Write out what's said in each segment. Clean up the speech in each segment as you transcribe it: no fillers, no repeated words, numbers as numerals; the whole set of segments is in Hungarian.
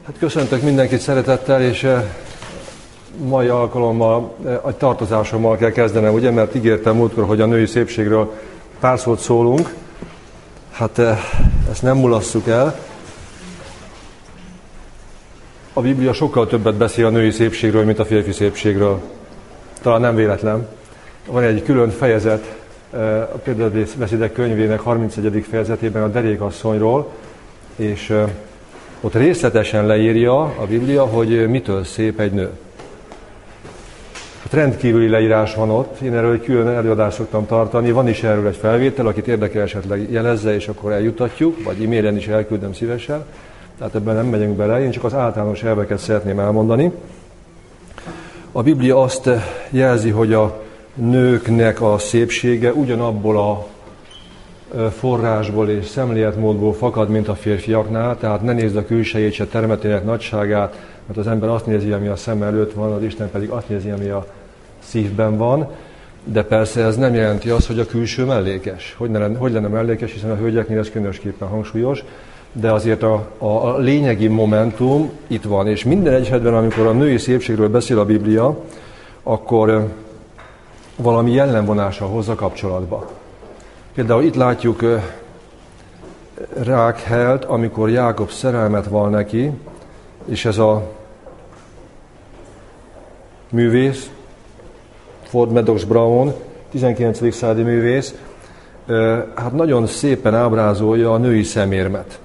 Hát köszöntök mindenkit szeretettel, és mai alkalommal egy tartozásommal kell kezdenem, ugye, mert ígértem múltkor, hogy a női szépségről pár szót szólunk. Hát ezt nem mulasszuk el. A Biblia sokkal többet beszél a női szépségről, mint a férfi szépségről. Talán nem véletlen. Van egy külön fejezet a Példabeszédek könyvének 31. fejezetében a derékasszonyról, és ott részletesen leírja a Biblia, hogy mitől szép egy nő. Hát rendkívüli leírás van ott, én erről egy külön előadást szoktam tartani, van is erről egy felvétel, akit érdekel esetleg jelezze, és akkor eljutatjuk, vagy e-mailen is elküldöm szívesen. Tehát ebben nem megyünk bele, én csak az általános elveket szeretném elmondani. A Biblia azt jelzi, hogy a nőknek a szépsége ugyanabból a forrásból és szemléletmódból fakad, mint a férfiaknál, tehát ne nézd a külsejét, se termetének nagyságát, mert az ember azt nézi, ami a szem előtt van, az Isten pedig azt nézi, ami a szívben van, de persze ez nem jelenti azt, hogy a külső mellékes. Hogy lenne mellékes, hiszen a hölgyeknél ez különösképpen hangsúlyos, de azért a lényegi momentum itt van, és minden esetben, amikor a női szépségről beszél a Biblia, akkor valami jellemvonással hozza kapcsolatba. Például itt látjuk Rákhelt, amikor Jákob szerelmet val neki, és ez a művész, Ford Madox Brown, 19. századi művész, hát nagyon szépen ábrázolja a női szemérmet.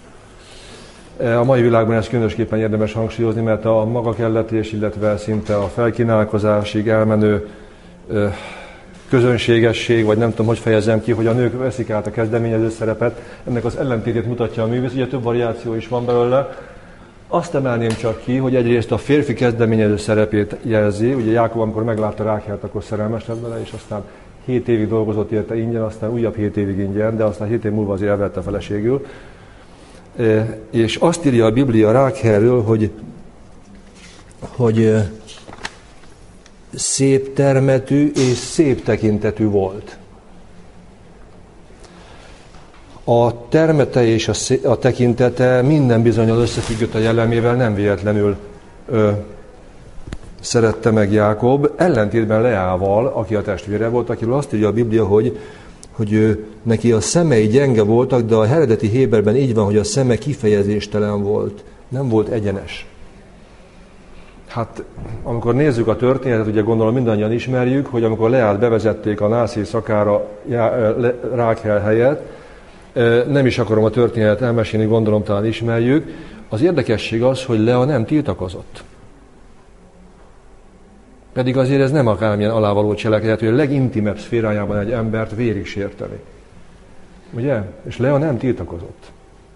A mai világban ez különösképpen érdemes hangsúlyozni, mert a magakelletés, illetve szinte a felkínálkozásig elmenő közönségesség, vagy nem tudom, hogy fejezem ki, hogy a nők veszik át a kezdeményező szerepet, ennek az ellentétét mutatja a művész, ugye több variáció is van belőle. Azt emelném csak ki, hogy egyrészt a férfi kezdeményező szerepét jelzi, ugye Jákob, amikor meglátta Rákhelt, akkor szerelmes lett vele, és aztán 7 évig dolgozott érte ingyen, aztán újabb 7 évig ingyen, de aztán 7 év múlva azért elvette feleségül. És azt írja a Biblia Rákhelről, hogy szép termetű és szép tekintetű volt. A termete és a tekintete minden bizonnyal összefüggött a jellemével, nem véletlenül szerette meg Jákob, ellentétben Leával, aki a testvére volt, akiről azt írja a Biblia, hogy neki a szemei gyenge voltak, de a eredeti héberben így van, hogy a szeme kifejezéstelen volt, nem volt egyenes. Hát, amikor nézzük a történetet, ugye gondolom mindannyian ismerjük, hogy amikor Leát bevezették a nászé szakára Rákhel helyett, nem is akarom a történetet elmesélni, gondolom talán ismerjük, az érdekesség az, hogy Lea nem tiltakozott. Pedig azért ez nem akármilyen alávaló cselekedet, hogy a legintimebb szférájában egy embert vérig sérteni. Ugye? És Lea nem tiltakozott.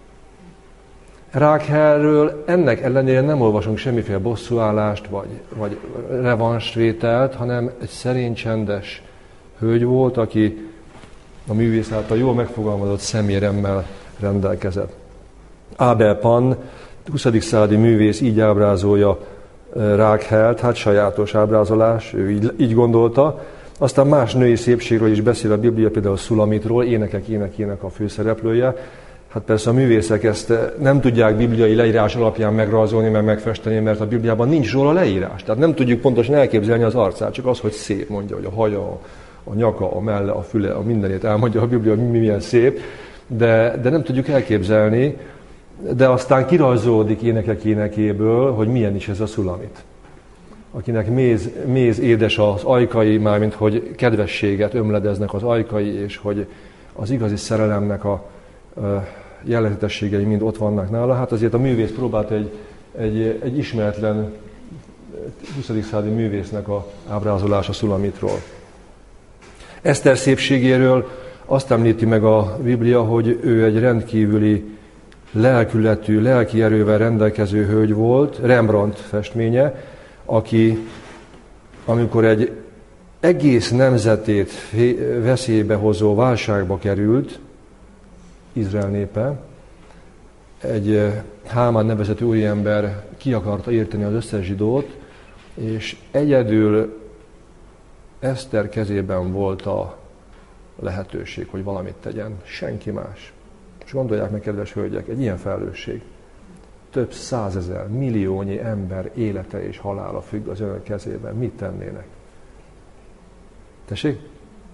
Rákhelről ennek ellenére nem olvasunk semmiféle bosszúállást, vagy revansvételt, hanem egy szerény, csendes hölgy volt, aki a művész által jól megfogalmazott szeméremmel rendelkezett. Abel Pan, 20. századi művész így ábrázolja Rákhelt, hát sajátos ábrázolás, ő így gondolta. Aztán más női szépségről is beszél a Biblia, például Szulamitról, énekek énekének a főszereplője. Hát persze a művészek ezt nem tudják bibliai leírás alapján megrajzolni, meg megfesteni, mert a Bibliában nincs róla leírás. Tehát nem tudjuk pontosan elképzelni az arcát, csak az, hogy szép, mondja, hogy a haja, a nyaka, a melle, a füle, a mindenét elmondja a Biblia, hogy milyen szép, de nem tudjuk elképzelni, de aztán kirajzolódik énekek énekéből, hogy milyen is ez a Szulamit. Akinek méz édes az ajkai, mármint hogy kedvességet ömledeznek az ajkai, és hogy az igazi szerelemnek a jellegzetességei mind ott vannak nála. Hát azért a művész próbált egy ismeretlen 20. századi művésznek a ábrázolása Szulamitról. Eszter szépségéről azt említi meg a Biblia, hogy ő egy rendkívüli lelkületű, lelki erővel rendelkező hölgy volt, Rembrandt festménye, aki amikor egy egész nemzetét veszélybe hozó válságba került, Izrael népe, egy Hámán nevezetű úriember ki akarta írteni az összes zsidót, és egyedül Eszter kezében volt a lehetőség, hogy valamit tegyen, senki más. És gondolják meg, kedves hölgyek, egy ilyen felelősség. több százezer, milliónyi ember élete és halála függ az önök kezében. Mit tennének? Tessék?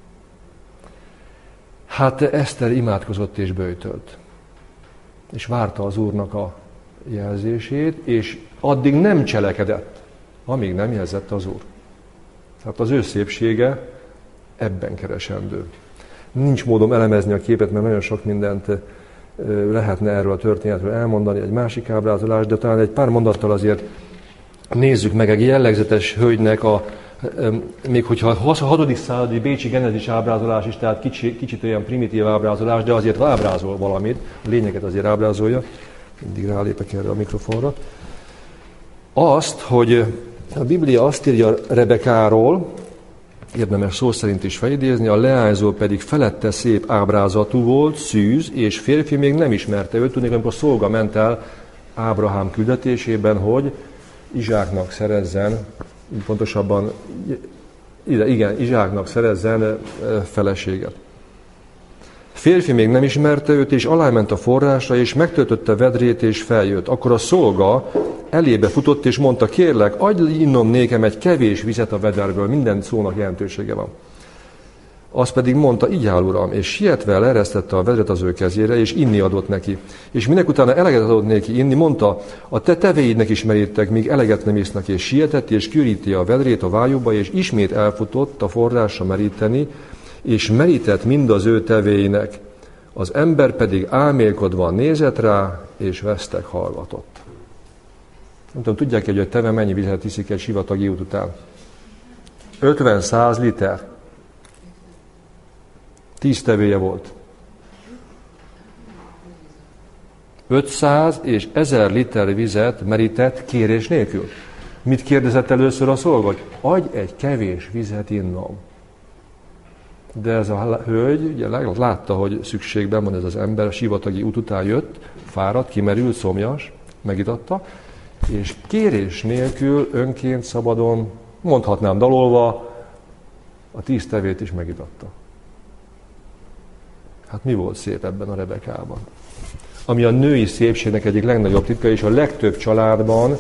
Hát Eszter imádkozott és böjtölt. És várta az Úrnak a jelzését, és addig nem cselekedett, amíg nem jelzett az Úr. Tehát az ő szépsége ebben keresendő. Nincs módom elemezni a képet, mert nagyon sok mindent lehetne erről a történetről elmondani, egy másik ábrázolás, de talán egy pár mondattal azért nézzük meg egy jellegzetes hölgynek még hogyha a 6. századi bécsi genezis ábrázolás is, tehát kicsit olyan primitív ábrázolás, de azért ábrázol valamit, a lényeget azért ábrázolja, mindig rálépek erre a mikrofonra. Azt, hogy a Biblia azt írja Rebekáról, érdemes szó szerint is felidézni, a leányzó pedig felette szép ábrázatú volt, szűz, és férfi még nem ismerte őt. Tudnék, amikor szolga ment el Ábrahám küldetésében, hogy Izsáknak szerezzen, pontosabban, Izsáknak szerezzen feleséget. Férfi még nem ismerte őt, és aláment a forrásra, és megtöltötte vedrét, és feljött. Akkor a szolga elébe futott, és mondta, kérlek, adj innom nékem egy kevés vizet a vederből, minden szónak jelentősége van. Azt pedig mondta, így áll, uram, és sietve leeresztette a vedret az ő kezére, és inni adott neki. És minek utána eleget adott neki inni, mondta, a te tevéidnek is merítek, míg eleget nem isznak, és sietett, és küríti a vedrét a vájúba, és ismét elfutott a forrásra meríteni, és merített mind az ő tevéinek. Az ember pedig álmélkodva nézett rá, és vesztek hallgatott. Nem tudom, tudják, hogy a teve mennyi vizet iszik egy sivatagi út után? 50-100 liter. 10 tevéje volt. 500 és 1000 liter vizet merített kérés nélkül. Mit kérdezett először a szolga? Hogy adj egy kevés vizet innom. De ez a hölgy ugye látta, hogy szükségben van ez az ember, a sivatagi út után jött, fáradt, kimerült, szomjas, megitatta, és kérés nélkül önként szabadon, mondhatnám dalolva, a 10 tevét is megitatta. Hát mi volt szép ebben a Rebekában? Ami a női szépségnek egyik legnagyobb titka, és a legtöbb családban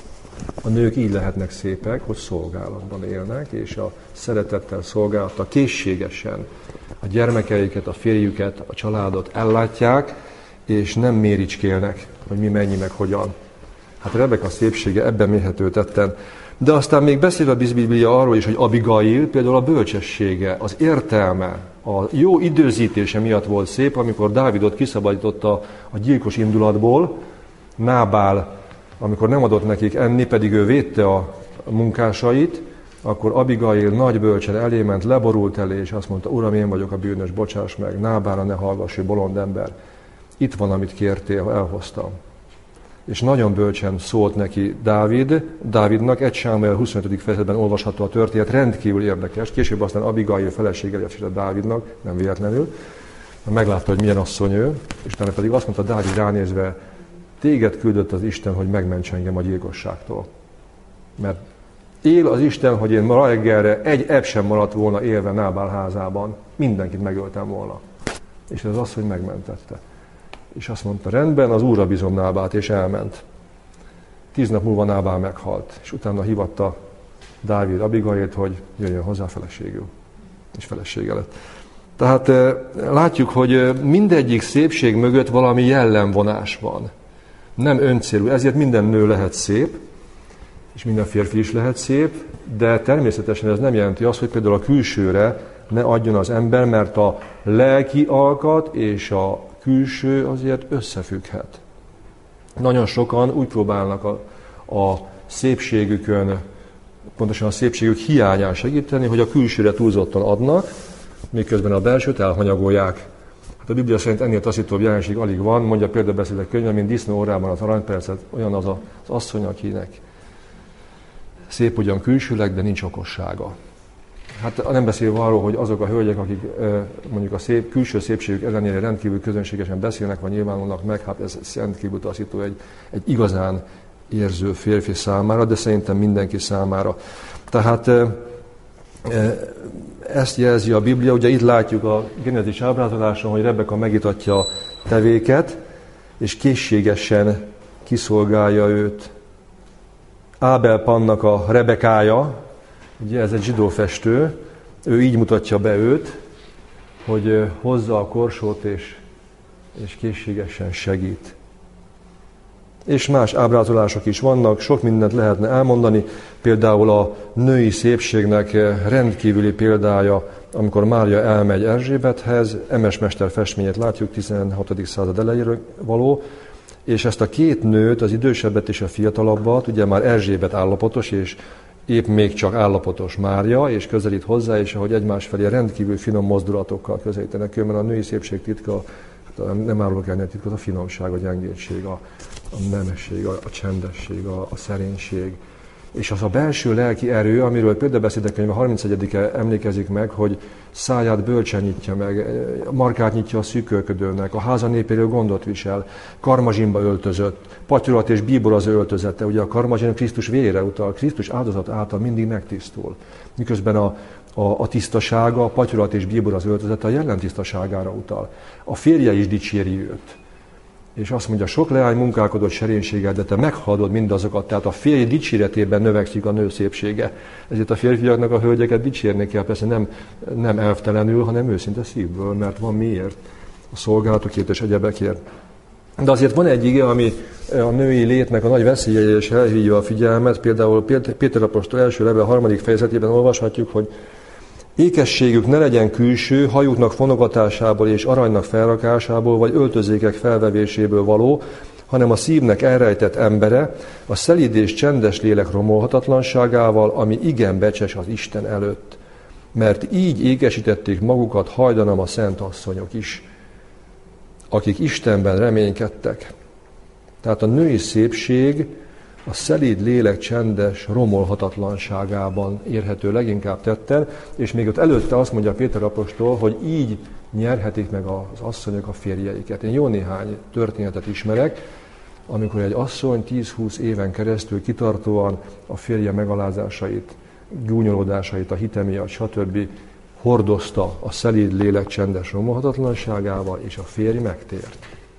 a nők így lehetnek szépek, hogy szolgálatban élnek, és a szeretettel, szolgálattal készségesen a gyermekeiket, a férjüket, a családot ellátják, és nem méricskélnek, hogy mi mennyi, meg hogyan. Hát Rebeka szépsége ebben mérhető tetten. De aztán még beszél a Biblia arról is, hogy Abigail például a bölcsessége, az értelme, a jó időzítése miatt volt szép, amikor Dávidot kiszabadította a gyilkos indulatból, Nábál, amikor nem adott nekik enni, pedig ő védte a munkásait, akkor Abigail nagy bölcsen elément, leborult elé, és azt mondta, Uram, én vagyok a bűnös, bocsáss meg, Nábálra ne hallgass, ő bolond ember. Itt van, amit kértél, elhoztam. És nagyon bölcsen szólt neki Dávidnak, 1 Sámuel 25. fejezetben olvasható a történet, rendkívül érdekes. Később aztán Abigail felesége lett Dávidnak, nem véletlenül. Meglátta, hogy milyen asszony ő, és utána pedig azt mondta Dávid ránézve, téged küldött az Isten, hogy megments engem a gyilkosságtól. Mert él az Isten, hogy én ma reggelre egy ebb sem maradt volna élve Nábál házában, mindenkit megöltem volna. És ez az, hogy megmentette. És azt mondta, rendben, az Úrra bízom Nábált, és elment. 10 nap múlva Nábál meghalt, és utána hívatta Dávid Abigailt, hogy jöjjön hozzá feleségül. És felesége lett. Tehát látjuk, hogy mindegyik szépség mögött valami jellemvonás van. Nem öncélú, ezért minden nő lehet szép, és minden férfi is lehet szép, de természetesen ez nem jelenti azt, hogy például a külsőre ne adjon az ember, mert a lelki alkat és a külső azért összefügghet. Nagyon sokan úgy próbálnak a szépségükön, pontosan a szépségük hiányán segíteni, hogy a külsőre túlzottan adnak, miközben a belsőt elhanyagolják. Hát a Biblia szerint ennél taszítóbb jelenség alig van, mondja példabeszédek könyve, mint disznó orrában az aranypercet, olyan az asszony, akinek szép ugyan külsőleg, de nincs okossága. Hát nem beszélve arról, hogy azok a hölgyek, akik mondjuk a külső szépségük ellenére rendkívül közönségesen beszélnek, vagy nyilvánulnak meg, hát ez rendkívül taszító egy igazán érző férfi számára, de szerintem mindenki számára. Tehát ezt jelzi a Biblia, ugye itt látjuk a genezis ábrázoláson, hogy Rebeka megitatja a tevéket, és készségesen kiszolgálja őt. Ábel Pannak a Rebekája, ugye ez egy zsidó festő, ő így mutatja be őt, hogy hozza a korsót és készségesen segít. És más ábrázolások is vannak, sok mindent lehetne elmondani, például a női szépségnek rendkívüli példája, amikor Mária elmegy Erzsébethez, Emes mester festményét látjuk, 16. század elejéről való, és ezt a két nőt, az idősebbet és a fiatalabbat, ugye már Erzsébet állapotos, és épp még csak állapotos Mária, és közelít hozzá, és ahogy egymás felé rendkívül finom mozdulatokkal közelítenek, mert a női szépség titka, nem árulok el titkot, a finomság, a gyengétség, a nemesség, a csendesség, a szerénység. És az a belső lelki erő, amiről Példabeszédek könyve 31-e emlékezik meg, hogy száját bölcsen nyitja meg, markát nyitja a szűkölködőnek, a háza népéről gondot visel, karmazsinba öltözött, patyolat és bíbor az öltözete, ugye a karmazsin Krisztus vére utal, Krisztus áldozat által mindig megtisztul. Miközben a tisztasága, a patyolat és bíbor az öltözete a jelen tisztaságára utal. A férje is dicséri őt. És azt mondja, sok leány munkálkodott serénységgel, de te meghaladod mindazokat, tehát a férj dicséretében növekszik a nő szépsége. Ezért a férfiaknak a hölgyeket dicsérni kell, persze nem elvtelenül, hanem őszinte szívből, mert van miért, a szolgálatokért és egyebekért. De azért van egy ige, ami a női létnek a nagy veszélye és elhívja a figyelmet, például Péter apostol első levél 3. fejezetében olvashatjuk, hogy ékességük ne legyen külső, hajuknak fonogatásából és aranynak felrakásából, vagy öltözékek felvevéséből való, hanem a szívnek elrejtett embere, a szelíd és csendes lélek romolhatatlanságával, ami igen becses az Isten előtt. Mert így ékesítették magukat hajdanam a szent asszonyok is, akik Istenben reménykedtek. Tehát a női szépség a szelíd lélek csendes romolhatatlanságában érhető leginkább tetten, és még ott előtte azt mondja Péter apostol, hogy így nyerhetik meg az asszonyok a férjeiket. Én jó néhány történetet ismerek, amikor egy asszony 10-20 éven keresztül kitartóan a férje megalázásait, gúnyolódásait, a hite miatt, stb. Hordozta a szelíd lélek csendes romolhatatlanságával, és a férj megtért.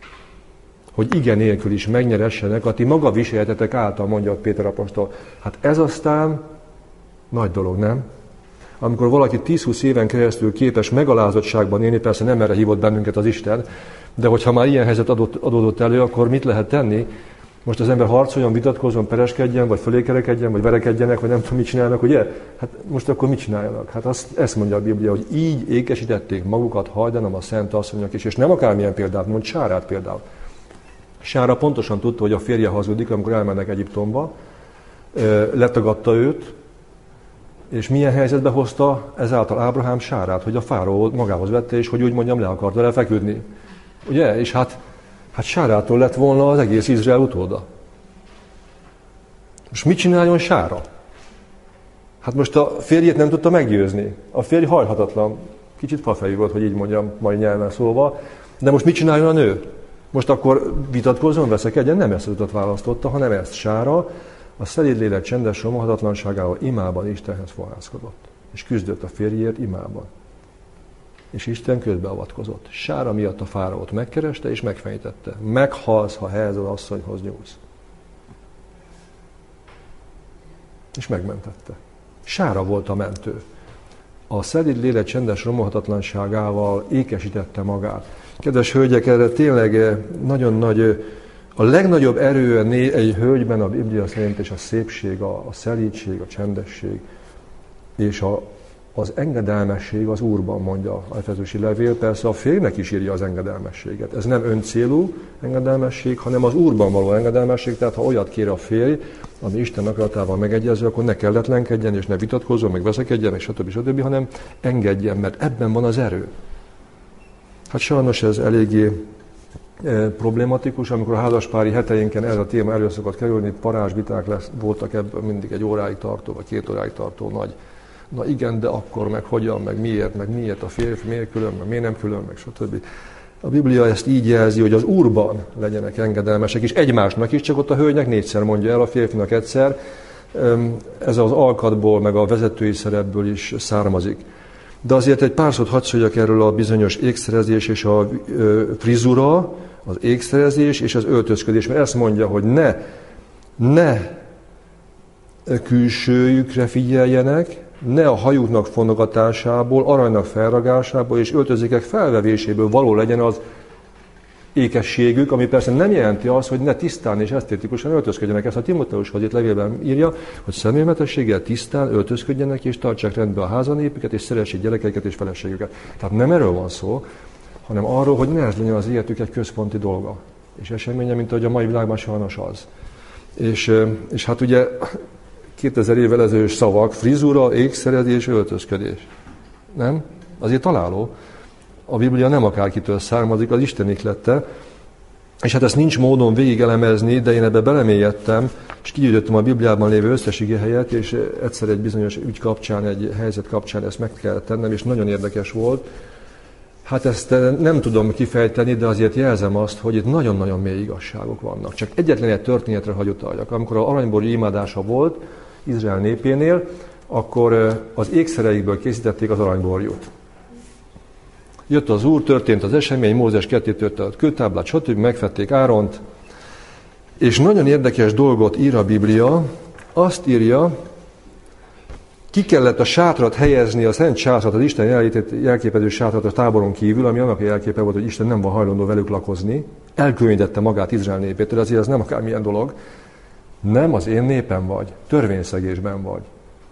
Hogy igen nélkül is megnyeressenek, a ti maga viseltetek által, mondja Péter apostol. Hát ez aztán nagy dolog, nem? Amikor valaki 10-20 éven keresztül képes megalázottságban élni, persze nem erre hívott bennünket az Isten, de hogyha már ilyen helyzet adódott elő, akkor mit lehet tenni? Most az ember harcoljon, vitatkozzon, pereskedjen, vagy fölékerekedjen, vagy verekedjenek, vagy nem tudom, mit csinálnak, ugye? Hát most akkor mit csináljanak? Hát ezt mondja a Biblia, hogy így ékesítették magukat hajdanam a szent asszonyok is, és nem akármilyen példát, mond Sárát például. Sára pontosan tudta, hogy a férje hazudik, amikor elmennek Egyiptomba, letagadta őt, és milyen helyzetbe hozta ezáltal Ábrahám Sárát, hogy a fáraó magához vette, és hogy úgy mondjam, le akart vele feküdni. Ugye? És hát Sárától lett volna az egész Izrael utóda. Most mit csináljon Sára? Hát most a férjét nem tudta meggyőzni. A férj hajhatatlan. Kicsit fafejű volt, hogy így mondjam, mai nyelven szólva. De most mit csináljon a nő? Most akkor vitatkozzon, veszekedjen? Nem ezt az utat választotta, hanem ezt. Sára a szelíd lélek csendes romolhatatlanságával imában Istenhez fohászkodott. És küzdött a férjért imában. És Isten közbeavatkozott. Sára miatt a fáraót megkereste és megfenyítette. Meghalsz, ha ehhez az asszonyhoz nyúlsz. És megmentette. Sára volt a mentő. A szelíd lélek csendes romolhatatlanságával ékesítette magát. Kedves hölgyek, erre tényleg nagyon nagy, a legnagyobb erő egy hölgyben a Biblia szerint és a szépség, a szelídség, a csendesség, és az engedelmesség az Úrban, mondja a Efezusi levél. Persze a férjnek is írja az engedelmességet. Ez nem öncélú engedelmesség, hanem az Úrban való engedelmesség. Tehát ha olyat kér a férj, ami Isten akaratával megegyező, akkor ne kelletlenkedjen, és ne vitatkozzon, meg veszekedjen, és stb., hanem engedjen, mert ebben van az erő. Hát sajnos ez eléggé problématikus, amikor a házaspári heteinken ez a téma elő szokott kerülni, parázsviták voltak ebben mindig egy óráig tartó, vagy 2 óráig tartó nagy. Na igen, de akkor, meg hogyan, meg miért a férfi, miért külön, meg miért nem külön, meg stb. A Biblia ezt így jelzi, hogy az Úrban legyenek engedelmesek, és egymásnak is, csak ott a hölgynek 4-szer mondja el, a férfinak egyszer. Ez az alkatból, meg a vezetői szerepből is származik. De azért egy pár szót hadd szóljak erről a bizonyos ékszerezés és a frizura, az ékszerezés és az öltözködés, mert ezt mondja, hogy ne külsőjükre figyeljenek, ne a hajuknak fonogatásából, aranynak felragásából és öltözékek felvevéséből való legyen az ékességük, ami persze nem jelenti azt, hogy ne tisztán és esztétikusan öltözködjenek. Ezt a Timóteushoz itt levélben írja, hogy szemérmetességgel tisztán öltözködjenek és tartsák rendbe a házanépüket, és szeressék gyerekeiket és feleségüket. Tehát nem erről van szó, hanem arról, hogy ne ez legyen az életük egy központi dolga és eseménye, mint ahogy a mai világban sajnos az. És hát ugye 2000 évvel ezelőtt szavak, frizura, ékszerezés, öltözködés. Nem? Azért találó. A Biblia nem akárkitől származik, az Isten ihlette. És hát ezt nincs módon végigelemezni, de én ebbe belemélyedtem, és kigyűjtöttem a Bibliában lévő összes igehelyet, és egyszer egy bizonyos ügy kapcsán, egy helyzet kapcsán ezt meg kellett tennem, és nagyon érdekes volt. Hát ezt nem tudom kifejteni, de azért jelzem azt, hogy itt nagyon-nagyon mély igazságok vannak. Csak egyetlen egy történetre hagy utaljak. Amikor az aranyborjú imádása volt Izrael népénél, akkor az ékszereikből készítették az aranyborjút. Jött az Úr, történt az esemény, Mózes ketté törte a kőtáblát, stb. Megfették Áront. És nagyon érdekes dolgot ír a Biblia, azt írja, ki kellett a sátrat helyezni, a szent sátrat, az Isten jelképező sátrat a táboron kívül, ami annak a jelképe volt, hogy Isten nem van hajlandó velük lakozni. Elkülönítette magát Izrael népétől, azért ez nem akármilyen dolog. Nem az én népem vagy, törvényszegésben vagy.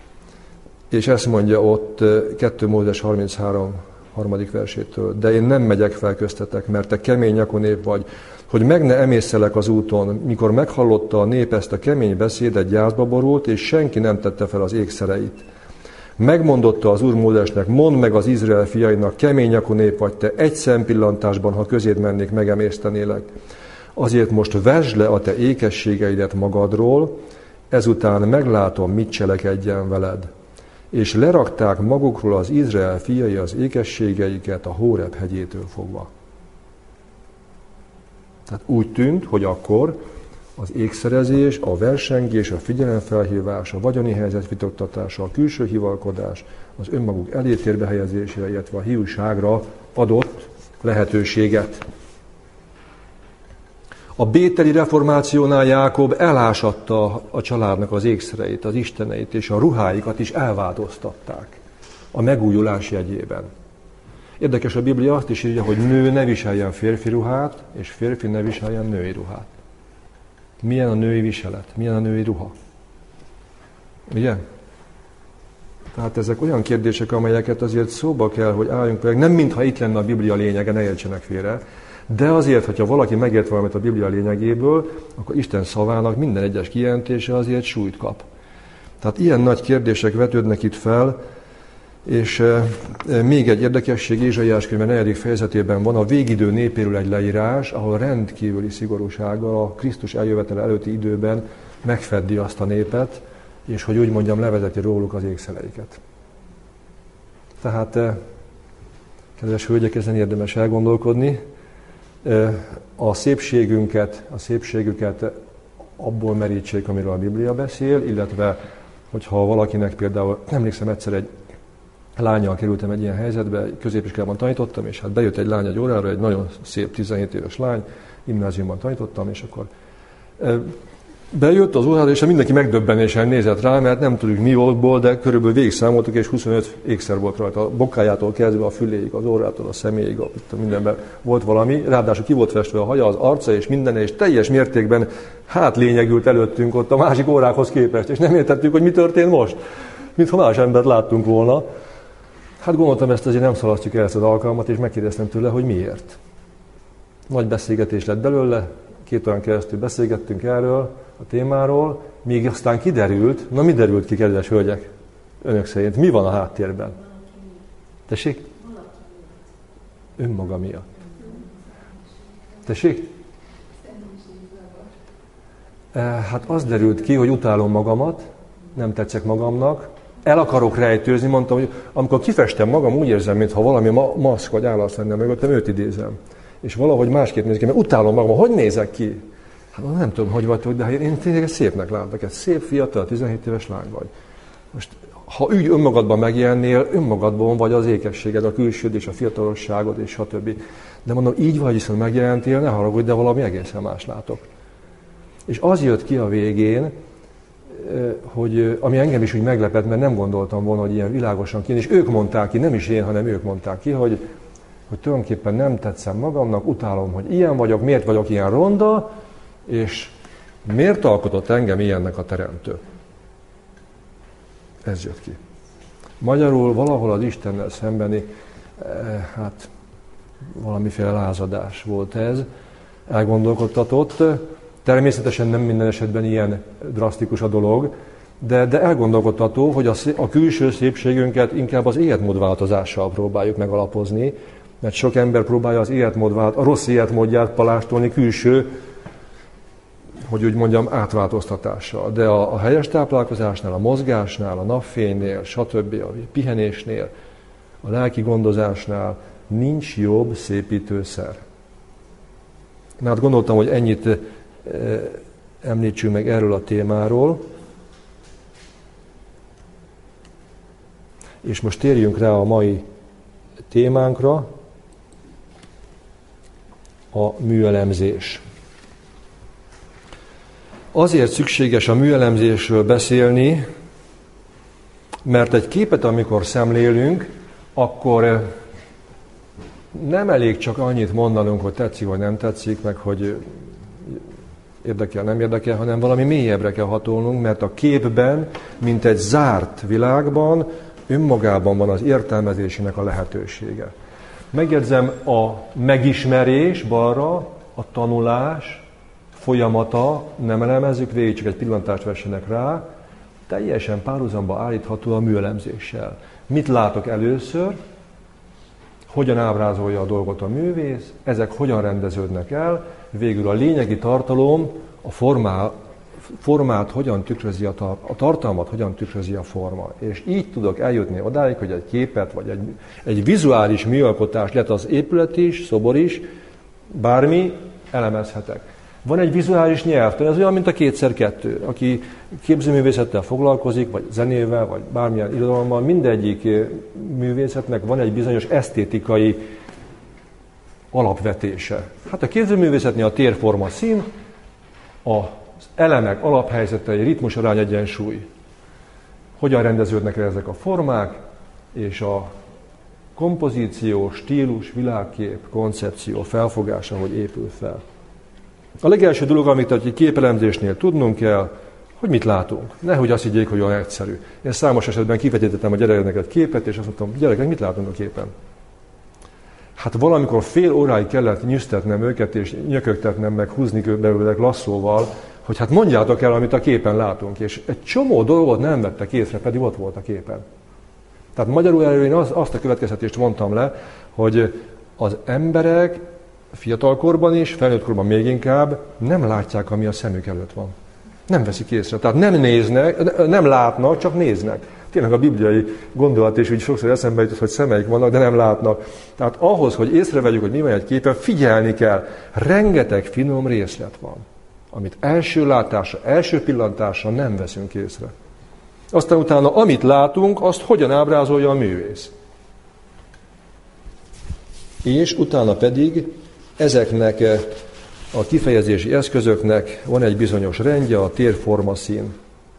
És ezt mondja ott 2 Mózes 33. 3. versétől. De én nem megyek fel köztetek, mert te kemény nyakú nép vagy, hogy meg ne emészelek az úton. Mikor meghallotta a nép ezt a kemény beszédet, gyászba borult, és senki nem tette fel az ékszereit. Megmondotta az Úr Mózesnek, mondd meg az Izrael fiainak, kemény nyakú nép vagy te, egy szempillantásban, ha közéd mennék, megemésztenélek. Azért most vesd le a te ékességeidet magadról, ezután meglátom, mit cselekedjen veled. És lerakták magukról az Izrael fiai az ékességeiket a Hóreb hegyétől fogva. Tehát úgy tűnt, hogy akkor az ékszerezés, a versengés, a figyelemfelhívás, a vagyoni helyzet vitoktatása, a külső hivalkodás, az önmaguk elétérbe helyezésére, illetve a hiúságra adott lehetőséget. A bételi reformációnál Jákob elásatta a családnak az ékszereit, az isteneit, és a ruháikat is elváltoztatták a megújulás jegyében. Érdekes, a Biblia azt is írja, hogy nő ne viseljen férfi ruhát, és férfi ne viseljen női ruhát. Milyen a női viselet? Milyen a női ruha? Ugye? Tehát ezek olyan kérdések, amelyeket azért szóba kell, hogy álljunk meg. Nem mintha itt lenne a Biblia lényege, ne értsenek félre. De azért, hogyha valaki megért valamit a Biblia lényegéből, akkor Isten szavának minden egyes kijelentése azért súlyt kap. Tehát ilyen nagy kérdések vetődnek itt fel, és még egy érdekesség, Ézsaiás könyve 4. fejezetében van a végidő népéről egy leírás, ahol rendkívüli szigorúsággal a Krisztus eljövetele előtti időben megfeddi azt a népet, és hogy úgy mondjam, levezeti róluk az ékszereiket. Tehát, kedves hölgyek, ezen érdemes elgondolkodni. A szépségüket abból merítsék, amiről a Biblia beszél, illetve, hogyha valakinek például, emlékszem egyszer egy lányjal kerültem egy ilyen helyzetbe, középiskolában tanítottam, és hát bejött egy lány egy órára, egy nagyon szép 17 éves lány, gimnáziumban tanítottam, és akkor bejött az órára, és mindenki megdöbbenésen nézett rá, mert nem tudjuk mi voltból, de körülbelül végig számoltuk, és 25 ékszer volt rajta. A bokájától kezdve a füléig, az órától a személyig, mindenben volt valami. Ráadásul ki volt festve a haja, az arca és minden, és teljes mértékben lényegült előttünk ott a másik órákhoz képest, és nem értettük, hogy mi történt most. Mintha más embert láttunk volna. Hát gondoltam, ezt azért nem szalasztjuk el ezt az alkalmat, és megkérdeztem tőle, hogy miért. Nagy beszélgetés lett belőle, 2 órán keresztül beszélgettünk erről a témáról, míg aztán kiderült, mi derült ki, kedves hölgyek, önök szerint? Mi van a háttérben? Tessék? Önmaga miatt. Tessék? Hát az derült ki, hogy utálom magamat, nem tetszek magamnak, el akarok rejtőzni, mondtam, hogy amikor kifestem magam, úgy érzem, mintha valami maszk vagy állasz lenne mögöttem, őt idézem. És valahogy másképp nézek ki, mert utálom magam, hogy nézek ki? Hát nem tudom, hogy vagytok, de én tényleg szépnek látok. Egy szép fiatal, 17 éves lány vagy. Most ha úgy önmagadban megjelennél, önmagadban vagy az ékességed, a külsőd és a fiatalosságod és stb. De mondom, így vagy, viszont megjelentél, ne haragudj, de valami egészen más látok. És az jött ki a végén, hogy, ami engem is úgy meglepett, mert nem gondoltam volna, hogy ilyen világosan kijön, és ők mondták ki, nem is én, hanem ők mondták ki, hogy tulajdonképpen nem tetszem magamnak, utálom, hogy ilyen vagyok, miért vagyok ilyen ronda, és miért alkotott engem ilyennek a teremtő. Ez jött ki. Magyarul valahol az Istennel szembeni, valamiféle lázadás volt ez, elgondolkodtatott. Természetesen nem minden esetben ilyen drasztikus a dolog, de elgondolkodtató, hogy a külső szépségünket inkább az életmódváltozással próbáljuk megalapozni, mert sok ember próbálja a rossz életmódját palástolni külső, hogy úgy mondjam, átváltoztatással. De a helyes táplálkozásnál, a mozgásnál, a napfénynél, stb., a pihenésnél, a lelki gondozásnál nincs jobb szépítőszer. Na hát gondoltam, hogy ennyit említsünk meg erről a témáról, és most térjünk rá a mai témánkra, a műelemzés. Azért szükséges a műelemzésről beszélni, mert egy képet, amikor szemlélünk, akkor nem elég csak annyit mondanunk, hogy tetszik vagy nem tetszik, meg hogy érdekel, nem érdekel, hanem valami mélyebbre kell hatolnunk, mert a képben, mint egy zárt világban, önmagában van az értelmezésének a lehetősége. Megjegyzem, a megismerés balra, a tanulás folyamata, nem elemezzük végig, csak egy pillantást vessenek rá, teljesen párhuzamba állítható a műelemzéssel. Mit látok először, hogyan ábrázolja a dolgot a művész, ezek hogyan rendeződnek el, végül a lényegi tartalom, a formát hogyan tükrözi a tartalmat, hogyan tükrözi a forma. És így tudok eljutni odáig, hogy egy képet, vagy egy vizuális műalkotás, lehet az épület is, szobor is, bármi, elemezhetek. Van egy vizuális nyelvtan, ez olyan, mint a 2x2. Aki képzőművészettel foglalkozik, vagy zenével, vagy bármilyen irodalommal, mindegyik művészetnek van egy bizonyos esztétikai alapvetése. Hát a képzőművészetnél a térforma szín, az elemek alaphelyzetei, ritmusarány, egyensúly. Hogyan rendeződnek el ezek a formák, és a kompozíció, stílus, világkép, koncepció, felfogása, hogy épül fel. A legelső dolog, amit egy képelemzésnél tudnunk kell, hogy mit látunk. Nehogy azt higgyék, hogy olyan egyszerű. Én számos esetben kifejtettem a gyerekeknek egy képet, és azt mondtam, gyerekek, mit látunk a képen? Hát valamikor fél óráig kellett nyüztetnem őket, és nyökögtetnem, meg húzni belőlek lasszóval, hogy hát mondjátok el, amit a képen látunk. És egy csomó dolgot nem vettek észre, pedig ott volt a képen. Tehát magyarul én azt a következtetést mondtam le, hogy az emberek fiatalkorban is, felnőttkorban még inkább nem látják, ami a szemük előtt van. Nem veszik észre. Tehát nem néznek, nem látnak, csak néznek. Tényleg a bibliai gondolat is úgy sokszor eszembe jutott, hogy szemeik vannak, de nem látnak. Tehát ahhoz, hogy észrevegyük, hogy mi van egy képen, figyelni kell. Rengeteg finom részlet van, amit első látásra, első pillantásra nem veszünk észre. Aztán utána, amit látunk, azt hogyan ábrázolja a művész. És utána pedig ezeknek a kifejezési eszközöknek van egy bizonyos rendje, a térforma szín.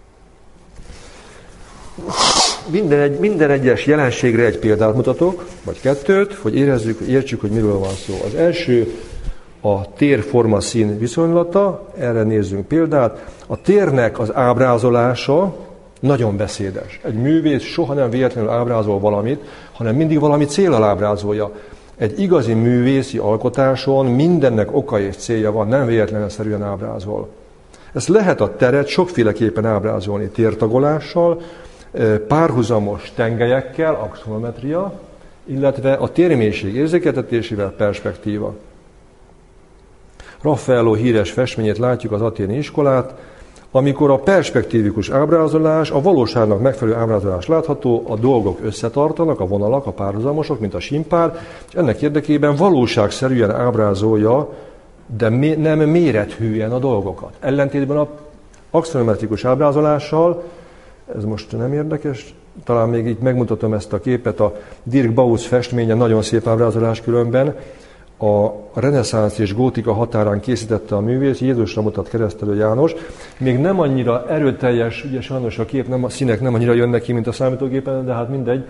Minden egyes jelenségre egy példát mutatok, vagy kettőt, hogy értsük, hogy miről van szó. Az első a térforma szín viszonylata, erre nézzünk példát. A térnek az ábrázolása nagyon beszédes. Egy művész soha nem véletlenül ábrázol valamit, hanem mindig valami céllal ábrázolja. Egy igazi művészi alkotáson mindennek oka és célja van, nem véletlenszerűen ábrázol. Ezt lehet a teret sokféleképpen ábrázolni, tértagolással, párhuzamos tengelyekkel, axonometria, illetve a térmélység érzékeltetésével, perspektíva. Raffaello híres festményét látjuk, az athéni iskolát, amikor a perspektívikus ábrázolás, a valóságnak megfelelő ábrázolás látható, a dolgok összetartanak, a vonalak, a párhuzamosok, mint a símpár, és ennek érdekében valóságszerűen ábrázolja, de nem mérethűen a dolgokat. Ellentétben az axonometrikus ábrázolással, ez most nem érdekes, talán még így megmutatom ezt a képet, a Dirk Bautz festménye, nagyon szép ábrázolás különben, a reneszánsz és gótika határán készítette a művész, Jézusra mutat keresztelő János. Még nem annyira erőteljes, ugye sajnos a kép, a színek nem annyira jönnek ki, mint a számítógépen, de hát mindegy.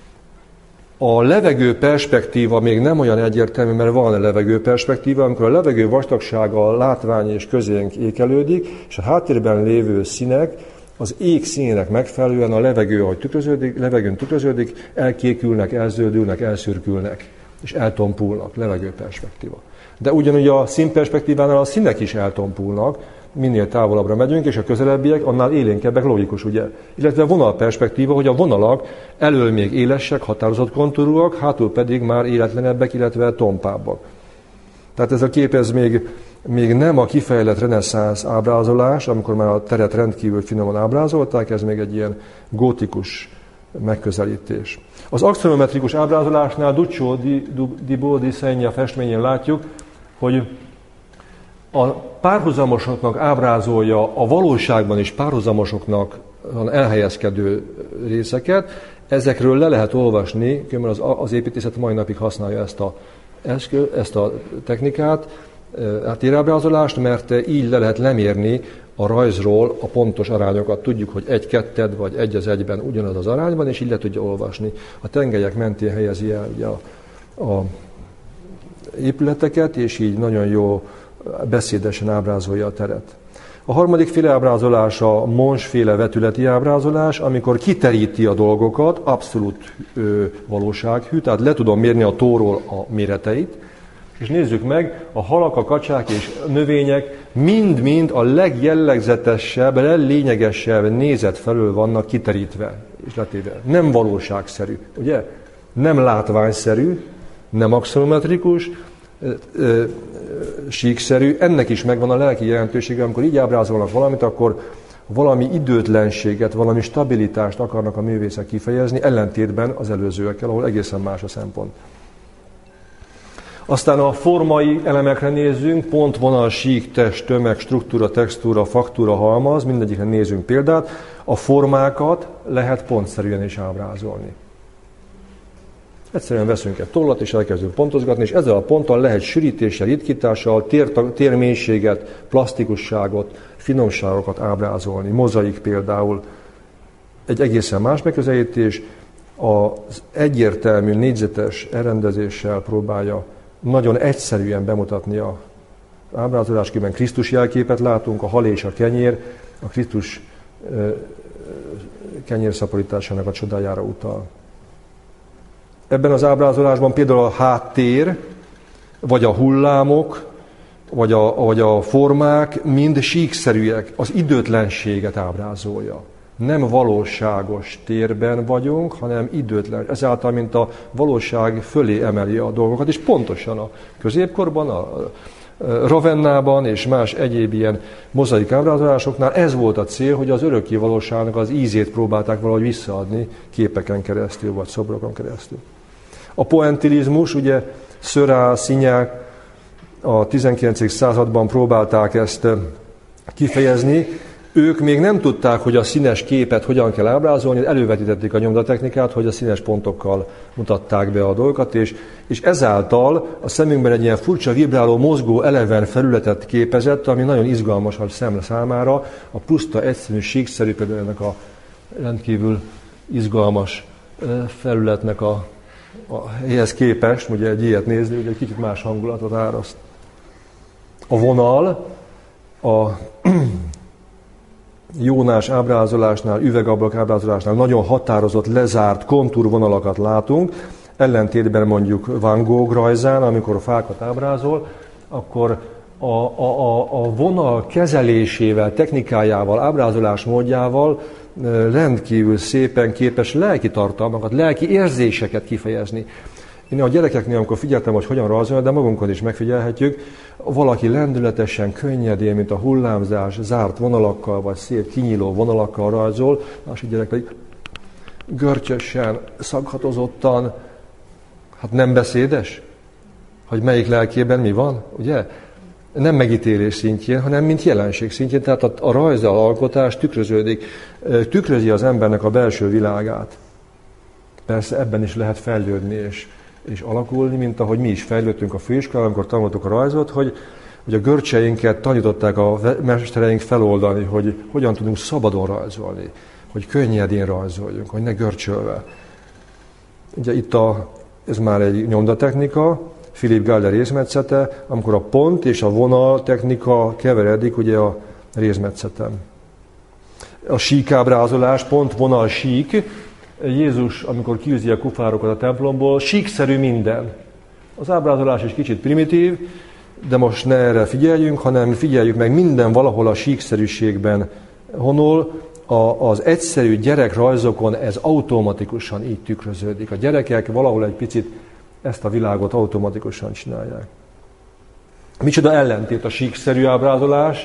A levegő perspektíva még nem olyan egyértelmű, mert van levegő perspektíva, amikor a levegő vastagsága, a látvány és közénk ékelődik, és a háttérben lévő színek az ég színének megfelelően a levegő, ahogy levegőn tükröződik, elkékülnek, elzöldülnek, elszürkülnek, és eltompulnak, levegő perspektíva. De ugyanúgy a színperspektívánál a színek is eltompulnak, minél távolabbra megyünk, és a közelebbiek annál élénkebbek, logikus, ugye? Illetve a vonalperspektíva, hogy a vonalak elől még élesek, határozott kontúrúak, hátul pedig már életlenebbek, illetve tompábbak. Tehát ez a kép, ez még nem a kifejlett reneszánsz ábrázolás, amikor már a teret rendkívül finoman ábrázolták, ez még egy ilyen gótikus megközelítés. Az axonometrikus ábrázolásnál Duccio di Boldi-Segna festményén látjuk, hogy a párhuzamosoknak ábrázolja a valóságban is párhuzamosoknak elhelyezkedő részeket. Ezekről le lehet olvasni, mert az építészet mai napig használja ezt a technikát, a térábrázolást, mert így le lehet lemérni a rajzról a pontos arányokat. Tudjuk, hogy 1-2 vagy 1:1 ugyanaz az arányban, és így le tudja olvasni. A tengelyek mentén helyezi el ugye a épületeket, és így nagyon jó beszédesen ábrázolja a teret. A harmadik féle ábrázolás a Mons-féle vetületi ábrázolás, amikor kiteríti a dolgokat, abszolút valósághű, tehát le tudom mérni a tóról a méreteit, és nézzük meg, a halak, a kacsák és a növények mind-mind a legjellegzetesebb, leglényegesebb nézet felől vannak kiterítve és letéve. Nem valóságszerű, ugye? Nem látványszerű, nem axonometrikus, síkszerű, ennek is megvan a lelki jelentősége, amikor így ábrázolnak valamit, akkor valami időtlenséget, valami stabilitást akarnak a művészek kifejezni, ellentétben az előzőekkel, ahol egészen más a szempont. Aztán a formai elemekre nézzünk, pont, vonal, sík, test, tömeg, struktúra, textúra, faktúra, halmaz, mindegyikre nézzünk példát. A formákat lehet pontszerűen is ábrázolni. Egyszerűen veszünk egy tollat, és elkezdünk pontozgatni, és ezzel a ponttal lehet sűrítéssel, ritkítással, térmélységet, plastikusságot, finomságokat ábrázolni. Mozaik például egy egészen más megközelítés, az egyértelmű négyzetes elrendezéssel próbálja nagyon egyszerűen bemutatni az ábrázolásképpen. Krisztus jelképet látunk, a hal és a kenyér, a Krisztus kenyérszaporításának a csodájára utal. Ebben az ábrázolásban például a háttér, vagy a hullámok, vagy a formák mind síkszerűek, az időtlenséget ábrázolja. Nem valóságos térben vagyunk, hanem időtlen. Ezáltal, mint a valóság fölé emeli a dolgokat, és pontosan a középkorban, a Ravennában és más egyéb ilyen mozaik ábrázolásoknál ez volt a cél, hogy az örökké valóságnak az ízét próbálták valahogy visszaadni képeken keresztül, vagy szobrokon keresztül. A poentilizmus, ugye Seurat, Signac a 19. században próbálták ezt kifejezni. Ők még nem tudták, hogy a színes képet hogyan kell ábrázolni, elővetítették a nyomdatechnikát, hogy a színes pontokkal mutatták be a dolgokat, és ezáltal a szemünkben egy ilyen furcsa, vibráló, mozgó, eleven felületet képezett, ami nagyon izgalmas a szem számára, a puszta, egyszerű, síkszerű, például ennek a rendkívül izgalmas felületnek a helyhez képest, ugye egy ilyet nézni, ugye egy kicsit más hangulatot áraszt. A vonal, a Jónás ábrázolásnál, üvegablak ábrázolásnál nagyon határozott, lezárt kontúrvonalakat látunk, ellentétben mondjuk Van Gogh rajzán, amikor a fákat ábrázol, akkor a vonal kezelésével, technikájával, ábrázolás módjával rendkívül szépen képes lelki tartalmakat, lelki érzéseket kifejezni. Én a gyerekeknél, amikor figyeltem, hogy hogyan rajzolnak, de magunkon is megfigyelhetjük, valaki lendületesen, könnyedén, mint a hullámzás, zárt vonalakkal, vagy szép kinyíló vonalakkal rajzol, másik gyerek pedig görcsösen, szaghatozottan, hát nem beszédes, hogy melyik lelkében mi van, ugye? Nem megítélés szintjén, hanem mint jelenség szintjén. Tehát a rajzal alkotás tükrözi az embernek a belső világát. Persze ebben is lehet fejlődni és alakulni, mint ahogy mi is fejlődtünk a főiskolában, amikor tanultuk a rajzot, hogy a görcseinket tanították a mestereink feloldani, hogy hogyan tudunk szabadon rajzolni, hogy könnyedén rajzoljunk, hogy ne görcsölve. Ugye itt ez már egy nyomdatechnika, Philip Galler rézmetszete, amikor a pont és a vonal technika keveredik ugye a rézmetszetem. A síkábrázolás, pont, vonal, sík. Jézus, amikor kiűzi a kufárokat a templomból, síkszerű minden. Az ábrázolás is kicsit primitív, de most ne erre figyeljünk, hanem figyeljük meg, minden valahol a síkszerűségben honol. Az egyszerű gyerekrajzokon ez automatikusan így tükröződik. A gyerekek valahol egy picit ezt a világot automatikusan csinálják. Micsoda ellentét a síkszerű ábrázolás,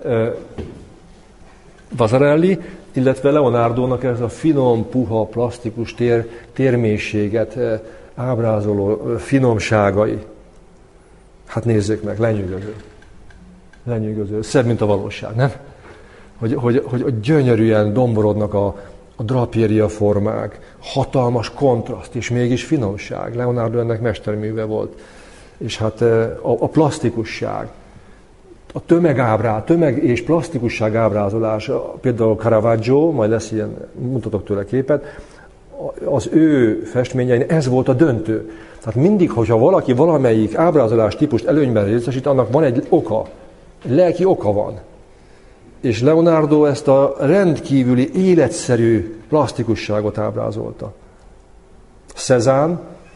Vasarely, illetve Leonardónak ez a finom, puha, plastikus térmélységet ábrázoló finomságai. Hát nézzék meg, lenyűgöző. Lenyűgöző. Szebb, mint a valóság, nem? Hogy gyönyörűen domborodnak a drapéria formák, hatalmas kontraszt, és mégis finomság. Leonardo ennek mesterműve volt. És hát a plastikusság, a tömeg és plastikusság ábrázolása, például Caravaggio, majd lesz ilyen, mutatok tőle képet, az ő festményein ez volt a döntő. Tehát mindig, hogyha valaki valamelyik ábrázolás típust előnyben részesít, annak van egy oka, egy lelki oka van. És Leonardo ezt a rendkívüli, életszerű plastikusságot ábrázolta. Cézanne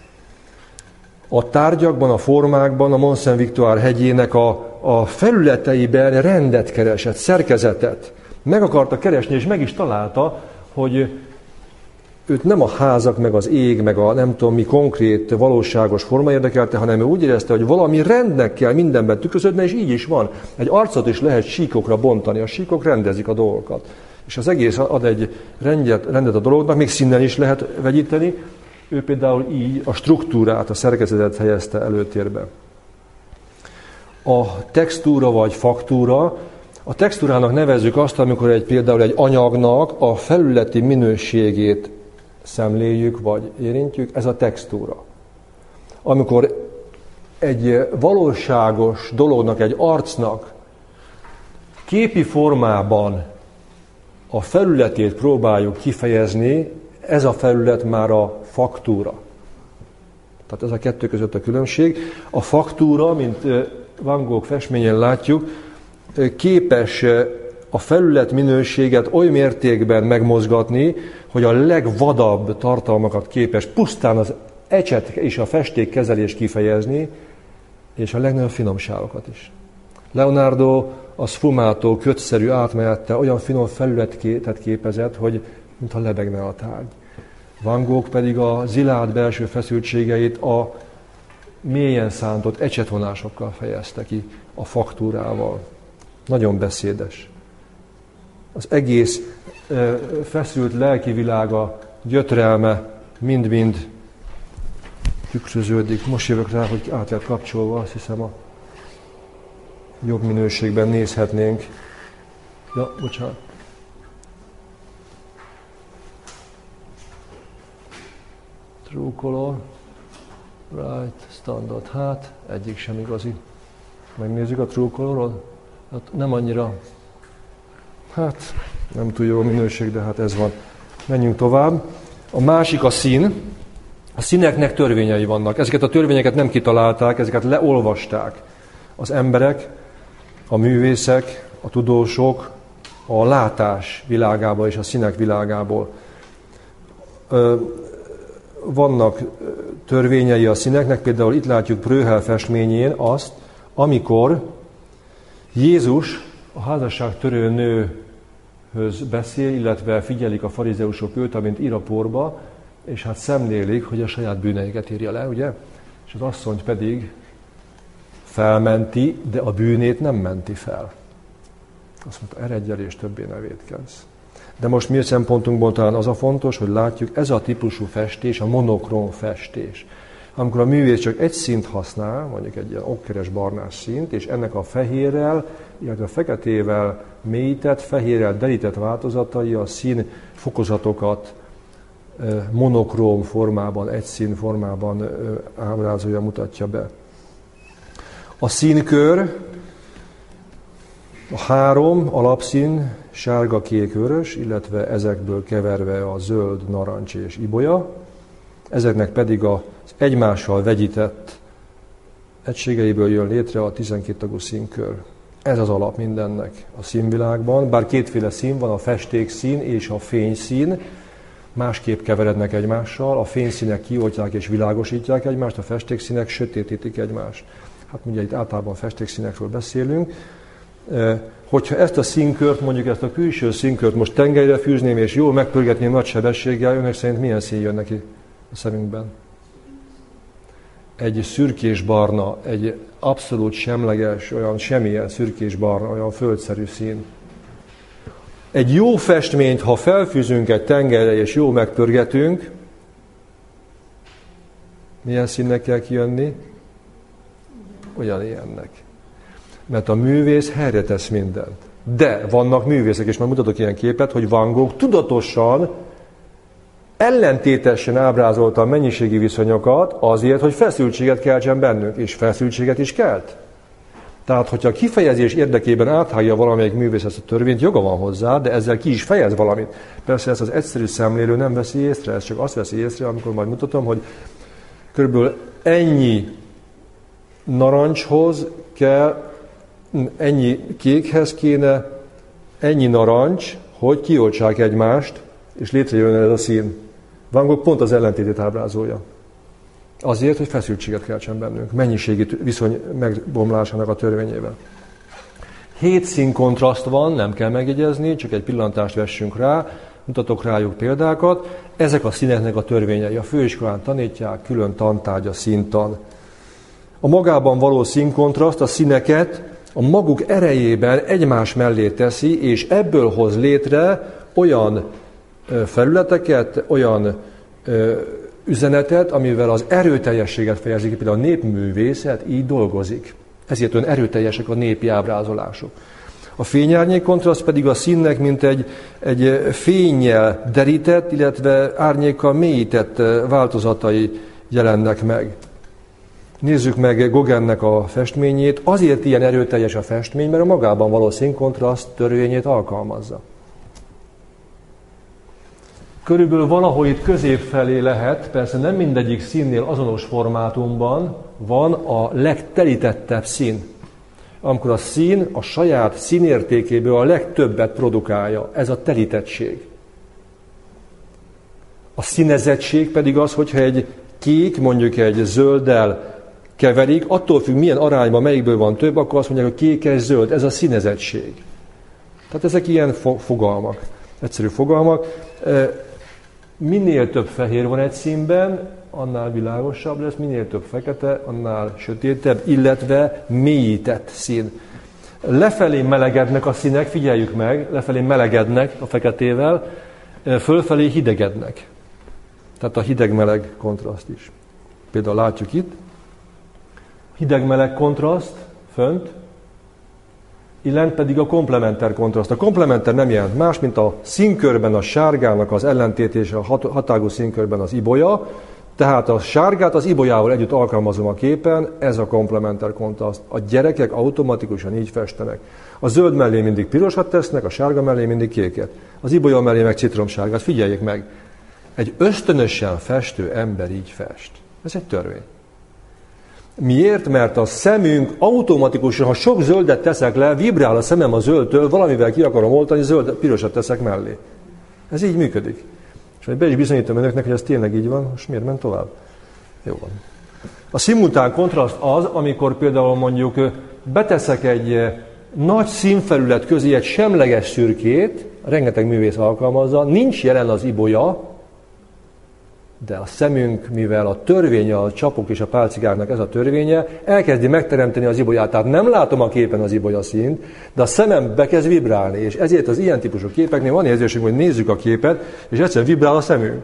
a tárgyakban, a formákban, a Mont Saint-Victoire hegyének a felületeiben rendet keresett, szerkezetet. Meg akarta keresni, és meg is találta, hogy őt nem a házak, meg az ég, meg a nem tudom mi konkrét, valóságos forma érdekelte, hanem ő úgy érezte, hogy valami rendnek kell mindenben tükröződni, és így is van. Egy arcot is lehet síkokra bontani, a síkok rendezik a dolgokat. És az egész ad egy rendet a dolognak, még színnel is lehet vegyíteni. Ő például így a struktúrát, a szerkezetet helyezte előtérbe. A textúra vagy faktúra, a textúrának nevezzük azt, amikor például egy anyagnak a felületi minőségét szemléljük, vagy érintjük, ez a textúra. Amikor egy valóságos dolognak, egy arcnak képi formában a felületét próbáljuk kifejezni, ez a felület már a faktúra. Tehát ez a kettő között a különbség. A faktúra, mint Van Gogh festményen látjuk, képes a felület minőséget oly mértékben megmozgatni, hogy a legvadabb tartalmakat képes pusztán az ecset és a festékkezelés kifejezni, és a legnagyobb finomságokat is. Leonardo a sfumato kötszerű átmenettel olyan finom felületet képezett, hogy mintha lebegne a tárgy. Van Gogh pedig a zilárd belső feszültségeit a mélyen szántott ecsetvonásokkal fejezte ki, a faktúrával. Nagyon beszédes. Az egész feszült lelki világa, gyötrelme mind-mind tükröződik. Most jövök rá, hogy át lett kapcsolva, azt hiszem a jobb minőségben nézhetnénk. Ja, bocsánat. True color, right, standard, hát egyik sem igazi. Megnézzük a true color-ot? Hát nem annyira, hát nem túl jó minőség, de hát ez van. Menjünk tovább. A másik a szín. A színeknek törvényei vannak. Ezeket a törvényeket nem kitalálták, ezeket leolvasták az emberek, a művészek, a tudósok, a látás világából és a színek világából. Vannak törvényei a színeknek, például itt látjuk Breughel festményén azt, amikor Jézus a házasságtörő nőhöz beszél, illetve figyelik a farizeusok őt, amint ír a porba, és hát szemlélik, hogy a saját bűneiket írja le, ugye? És az asszonyt pedig felmenti, de a bűnét nem menti fel. Azt mondta, eredj el és többé ne vétkezz. De most mi szempontunkból talán az a fontos, hogy látjuk, ez a típusú festés, a monokróm festés. Amikor a művész csak egy színt használ, mondjuk egy ilyen okkeres barnás színt, és ennek a fehérrel, illetve a feketével mélyített, fehérrel derített változatai a szín fokozatokat monokróm formában, egy szín formában ábrázolja, mutatja be. A színkör, a 3 alapszín, sárga, kék, vörös, illetve ezekből keverve a zöld, narancs és ibolya, ezeknek pedig az egymással vegyített egységeiből jön létre a 12 tagú színkör. Ez az alap mindennek a színvilágban, bár kétféle szín van, a festékszín és a fényszín, másképp keverednek egymással, a fényszínek kioltják és világosítják egymást, a festékszínek sötétítik egymást. Hát ugye itt általában festékszínekről beszélünk. Hogyha ezt a színkört, mondjuk ezt a külső színkört most tengelyre fűzném, és jól megpörgetném nagy sebességgel, önök szerint milyen szín jön neki a szemünkben? Egy szürkésbarna, egy abszolút semleges, olyan semmilyen szürkésbarna, olyan földszerű szín. Egy jó festményt, ha felfűzünk egy tengelyre és jól megpörgetünk, milyen színnek kell kijönni? Ugyanilyennek. Mert a művész helyre tesz mindent. De vannak művészek, és már mutatok ilyen képet, hogy Van Gogh tudatosan, ellentétesen ábrázolta a mennyiségi viszonyokat azért, hogy feszültséget keltsen bennünk, és feszültséget is kelt. Tehát, hogyha a kifejezés érdekében áthágja valamelyik művész ezt a törvényt, joga van hozzá, de ezzel ki is fejez valamit. Persze ezt az egyszerű szemlélő nem veszi észre, ez csak azt veszi észre, amikor majd mutatom, hogy körülbelül ennyi narancshoz kell, ennyi kékhez kéne, ennyi narancs, hogy kioltsák egymást, és létrejön ez a szín. Van Gogh pont az ellentétét ábrázolja. Azért, hogy feszültséget keltsen bennünk, mennyiségi viszony megbomlásának a törvényével. 7 színkontraszt van, nem kell megjegyezni, csak egy pillantást vessünk rá, mutatok rájuk példákat. Ezek a színeknek a törvényei. A főiskolán tanítják, külön tantárgy a színtan. A magában való színkontraszt a színeket a maguk erejében egymás mellé teszi, és ebből hoz létre olyan felületeket, olyan üzenetet, amivel az erőteljességet fejezik ki. Például a népművészet így dolgozik. Ezért olyan erőteljesek a népi ábrázolások. A fényárnyék kontraszt pedig a színnek, mint egy fénnyel derített, illetve árnyékkal mélyített változatai jelennek meg. Nézzük meg Gauguinnek a festményét. Azért ilyen erőteljes a festmény, mert a magában való színkontraszt törvényét alkalmazza. Körülbelül valahol itt közép felé lehet, persze nem mindegyik színnél azonos formátumban van a legtelítettebb szín. Amikor a szín a saját színértékéből a legtöbbet produkálja, ez a telítettség. A színezettség pedig az, hogyha egy kék, mondjuk egy zölddel keverik, attól függ, milyen arányban melyikből van több, akkor azt mondják, hogy kékes, zöld, ez a színezettség. Tehát ezek ilyen fogalmak, egyszerű fogalmak. Minél több fehér van egy színben, annál világosabb lesz, minél több fekete, annál sötétebb, illetve mélyített szín. Lefelé melegednek a színek, figyeljük meg, lefelé melegednek a feketével, fölfelé hidegednek. Tehát a hideg-meleg kontraszt is. Például látjuk itt, hideg-meleg kontraszt fönt, illent pedig a komplementer kontraszt. A komplementer nem jelent más, mint a színkörben a sárgának az ellentét és a hatágú színkörben az ibolya, tehát a sárgát az ibolyával együtt alkalmazom a képen, ez a komplementer kontraszt. A gyerekek automatikusan így festenek. A zöld mellé mindig pirosat tesznek, a sárga mellé mindig kéket. Az ibolya mellé meg citromsárgát. Figyeljék meg, egy ösztönösen festő ember így fest. Ez egy törvény. Miért? Mert a szemünk automatikusan, ha sok zöldet teszek le, vibrál a szemem a zöldtől, valamivel ki akarom oltani, pirosat teszek mellé. Ez így működik. És majd be is bizonyítom önöknek, hogy ez tényleg így van. Most miért ment tovább? Jó van. A szimultán kontraszt az, amikor például mondjuk beteszek egy nagy színfelület közé egy semleges szürkét, rengeteg művész alkalmazza, nincs jelen az ibolya, de a szemünk, mivel a törvénye, a csapok és a pálcigáknak ez a törvénye, elkezdi megteremteni az ibolyát. Tehát nem látom a képen az ibolya színt, de a szemem bekezd vibrálni. És ezért az ilyen típusú képeknél van érzésünk, hogy nézzük a képet, és egyszerűen vibrál a szemünk.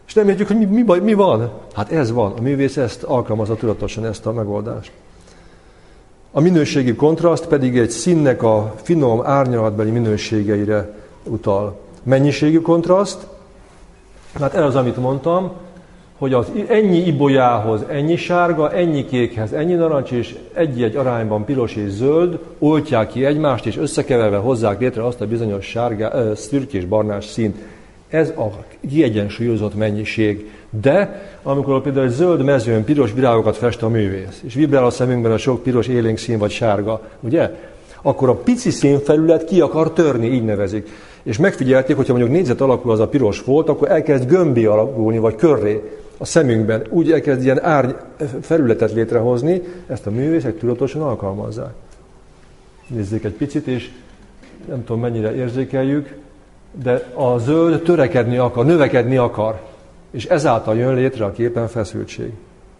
És nem értjük, hogy mi van. Hát ez van. A művész ezt alkalmazza tudatosan, ezt a megoldást. A minőségi kontraszt pedig egy színnek a finom árnyalatbeli minőségeire utal. Mennyiségi kontraszt, hát ez az, amit mondtam, hogy az ennyi ibolyához ennyi sárga, ennyi kékhez ennyi narancs, és egy-egy arányban piros és zöld oltják ki egymást, és összekeverve hozzák létre azt a bizonyos szürkés barnás színt. Ez a kiegyensúlyozott mennyiség. De amikor például egy zöld mezőn piros virágokat fest a művész, és vibrál a szemünkben a sok piros élénk szín vagy sárga, ugye? Akkor a pici színfelület ki akar törni, így nevezik. És megfigyelték, hogyha mondjuk négyzet alakú az a piros volt, akkor elkezd gömbé alakulni, vagy körré a szemünkben. Úgy elkezd ilyen felületet létrehozni, ezt a művészek tudatosan alkalmazzák. Nézzék egy picit, és nem tudom mennyire érzékeljük, de a zöld törekedni akar, növekedni akar, és ezáltal jön létre a képen feszültség.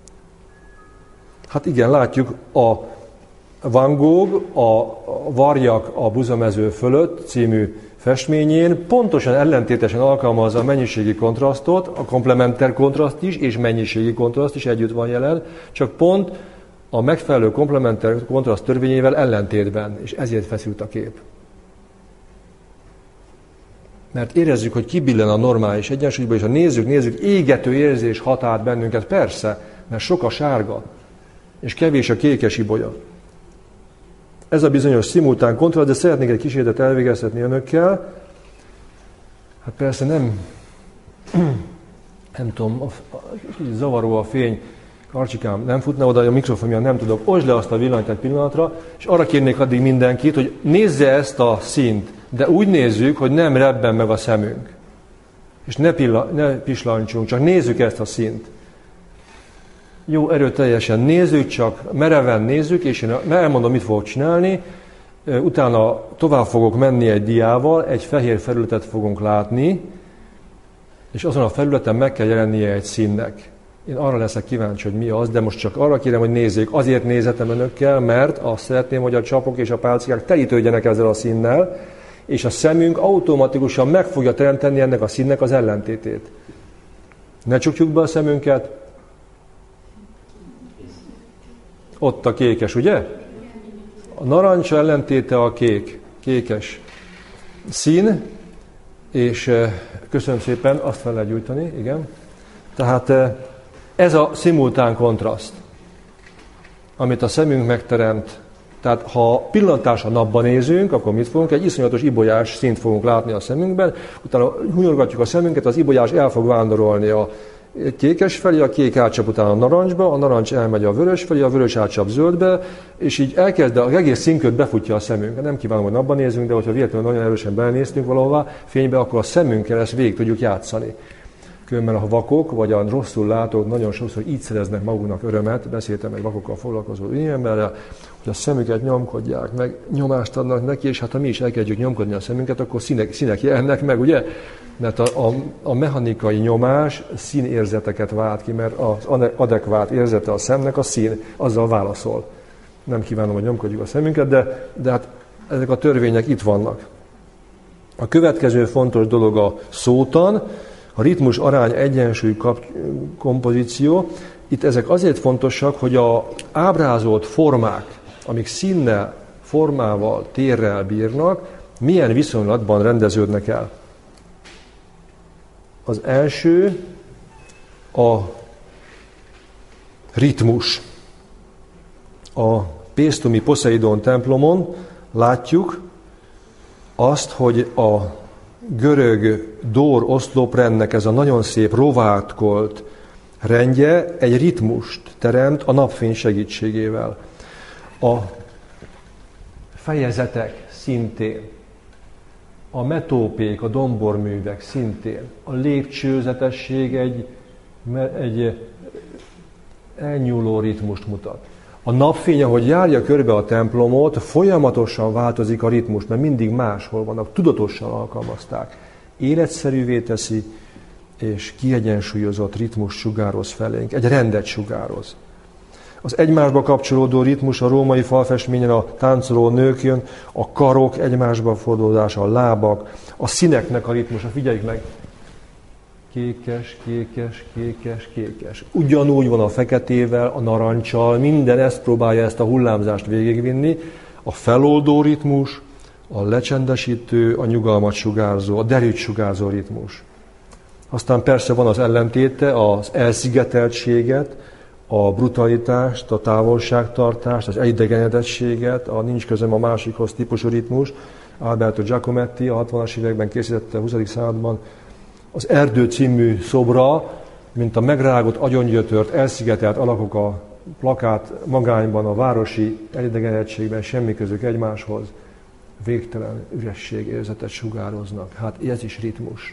Hát igen, látjuk a Van Gogh, a Varjak a buzamező fölött című festményén pontosan ellentétesen alkalmazza a mennyiségi kontrasztot, a komplementer kontraszt is, és mennyiségi kontraszt is együtt van jelen, csak pont a megfelelő komplementer kontraszt törvényével ellentétben, és ezért feszült a kép. Mert érezzük, hogy kibillen a normális egyensúlyba, és ha nézzük, égető érzés hat át bennünket, persze, mert sok a sárga, és kevés a kékes ibolya. Ez a bizonyos szimultán kontraszt, de szeretnék egy kísérletet elvégeztetni önökkel. Hát persze nem tudom, zavaró a fény, Karcsikám, nem futna oda, a mikrofon miatt nem tudok, osd le azt a villanyt egy pillanatra, és arra kérnék addig mindenkit, hogy nézze ezt a színt, de úgy nézzük, hogy nem rebben meg a szemünk. És ne pislancsunk, csak nézzük ezt a színt. Jó, erőteljesen nézzük, csak mereven nézzük, és én elmondom, mit fogok csinálni. Utána tovább fogok menni egy diával, egy fehér felületet fogunk látni, és azon a felületen meg kell jelennie egy színnek. Én arra leszek kíváncsi, hogy mi az, de most csak arra kérem, hogy nézzék. Azért nézetem önökkel, mert azt szeretném, hogy a csapok és a pálcikák telítődjenek ezzel a színnel, és a szemünk automatikusan meg fogja teremteni ennek a színnek az ellentétét. Ne csukjuk be a szemünket. Ott a kékes, ugye? A narancs ellentéte a kékes szín, és köszönöm szépen, azt fel lehet gyújtani, igen. Tehát ez a szimultán kontraszt, amit a szemünk megteremt. Tehát ha pillantás a napban nézünk, akkor mit fogunk? Egy iszonyatos ibolyás színt fogunk látni a szemünkben, utána hunyorgatjuk a szemünket, az ibolyás el fog vándorolni a kékes felé, a kék átcsap utána a narancsba, a narancs elmegy a vörös felé, a vörös átcsap zöldbe, és így elkezd, az egész színköd befutja a szemünk. Nem kívánom, hogy napban nézzünk, de hogyha véletlenül nagyon erősen belenéztünk valahová fénybe, akkor a szemünkkel ezt végig tudjuk játszani. Különben a vakok, vagy a rosszul látók nagyon sokszor így szereznek maguknak örömet, beszéltem egy vakokkal foglalkozó emberrel, hogy a szemüket nyomkodják, meg nyomást adnak neki, és hát ha mi is elkezdjük nyomkodni a szemünket, akkor színek jelennek meg, ugye? Mert a mechanikai nyomás színérzeteket vált ki, mert az adekvát érzete a szemnek a szín, azzal válaszol. Nem kívánom, hogy nyomkodjuk a szemünket, de hát ezek a törvények itt vannak. A következő fontos dolog a szótan, a ritmus, arány, egyensúly, kompozíció. Itt ezek azért fontosak, hogy a ábrázolt formák, amik színnel, formával, térrel bírnak, milyen viszonylatban rendeződnek el. Az első a ritmus. A Paestumii Poseidon templomon látjuk azt, hogy a görög Dór oszloprendnek ez a nagyon szép rovátkolt rendje egy ritmust teremt a napfény segítségével. A fejezetek szintén, a metópék, a domborművek szintén, a lépcsőzetesség egy elnyúló ritmust mutat. A napfény, ahogy járja körbe a templomot, folyamatosan változik a ritmus, mert mindig máshol vannak, tudatosan alkalmazták. Életszerűvé teszi, és kiegyensúlyozott ritmus sugároz felénk, egy rendet sugároz. Az egymásba kapcsolódó ritmus a római falfestményen a táncoló nőkön, a karok egymásba fordulódása, a lábak, a színeknek a ritmusa, figyeljük meg. kékes, kékes, kékes, kékes. Ugyanúgy van a feketével, a naranccsal, minden ezt próbálja ezt a hullámzást végigvinni. A feloldó ritmus, a lecsendesítő, a nyugalmat sugárzó, a derűt sugárzó ritmus. Aztán persze van az ellentéte, az elszigeteltséget, a brutalitást, a távolságtartást, az elidegenedettséget, a nincs közöm a másikhoz típusú ritmus. Alberto Giacometti a 60-as években készítette a 20. században az Erdő című szobra, mint a megrágott, agyongyötört, elszigetelt alakok a plakát magányban, a városi elidegenedettségben, semmi közük egymáshoz, végtelen üresség érzetet sugároznak. Hát ez is ritmus.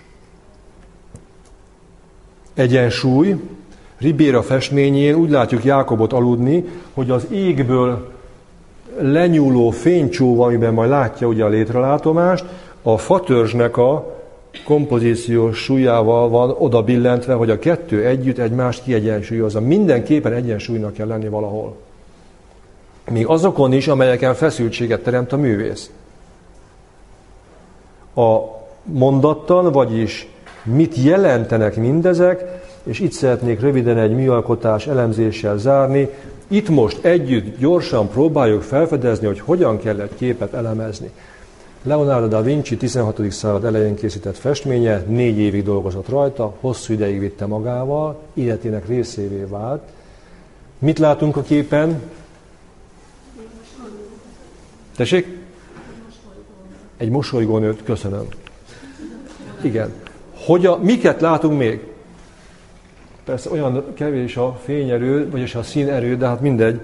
Egyensúly. Ribera festményén úgy látjuk Jákobot aludni, hogy az égből lenyúló fénycsóva, amiben majd látja ugye a létrelátomást, a fatörzsnek a kompozíciós súlyával van oda billentve, hogy a kettő együtt egymást kiegyensúlyozza. Mindenképpen egyensúlynak kell lenni valahol. Még azokon is, amelyeken feszültséget teremt a művész. A mondattan, vagyis mit jelentenek mindezek, és itt szeretnék röviden egy műalkotás elemzéssel zárni. Itt most együtt gyorsan próbáljuk felfedezni, hogy hogyan kell egy képet elemezni. Leonardo da Vinci 16. század elején készített festménye, 4 évig dolgozott rajta, hosszú ideig vitte magával, életének részévé vált. Mit látunk a képen? Tessék? Egy mosolygó nőt, köszönöm. Igen. Miket látunk még? Persze olyan kevés a fényerő, vagyis a színerő, de hát mindegy.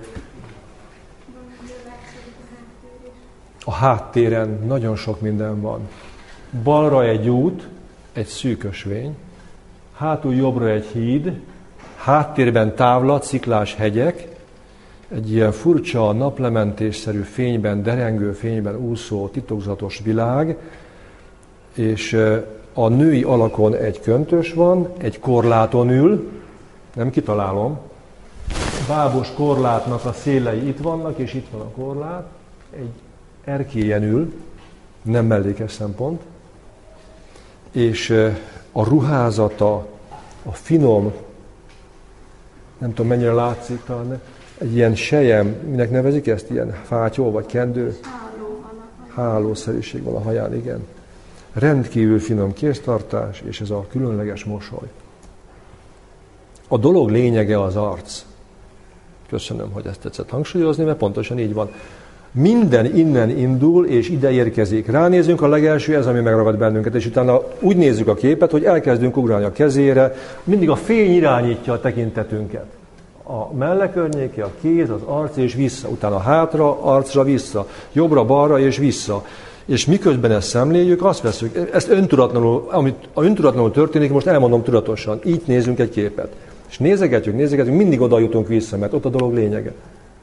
A háttéren nagyon sok minden van. Balra egy út, egy szűk ösvény, hátul jobbra egy híd, háttérben távlat, sziklás hegyek, egy ilyen furcsa, naplementésszerű fényben, derengő fényben úszó, titokzatos világ, és a női alakon egy köntös van, egy korláton ül, nem kitalálom, bábos korlátnak a szélei itt vannak, és itt van a korlát, egy erkélyen ül, nem mellékes szempont, és a ruházata, a finom, nem tudom mennyire látszik talán, egy ilyen sejem, minek nevezik ezt, ilyen fátyol vagy kendő? Hálószerűség van a haján, igen. Rendkívül finom kéztartás, és ez a különleges mosoly. A dolog lényege az arc. Köszönöm, hogy ezt tetszett hangsúlyozni, mert pontosan így van. Minden innen indul, és ide érkezik. Ránézünk, a legelső ez, ami megragad bennünket, és utána úgy nézzük a képet, hogy elkezdünk ugrálni a kezére, mindig a fény irányítja a tekintetünket. A melle környéke, a kéz, az arc és vissza, utána hátra, arcra, vissza, jobbra, balra és vissza. És miközben ezt szemléljük, azt veszük, ezt öntudatlanul, amit öntudatlanul történik, most elmondom tudatosan, így nézünk egy képet. És nézegetjük, mindig oda jutunk vissza, mert ott a dolog lényege.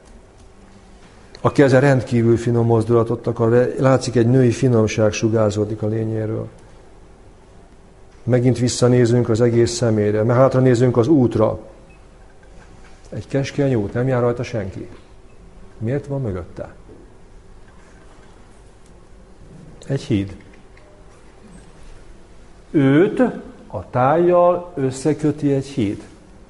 A keze rendkívül finom mozdulatot akar, látszik egy női finomság sugárzódik a lényéről. Megint visszanézünk az egész szemére, mert hátra nézünk az útra. Egy keskeny út, nem jár rajta senki. Miért van mögötte? Egy híd. Őt a tájjal összeköti egy híd.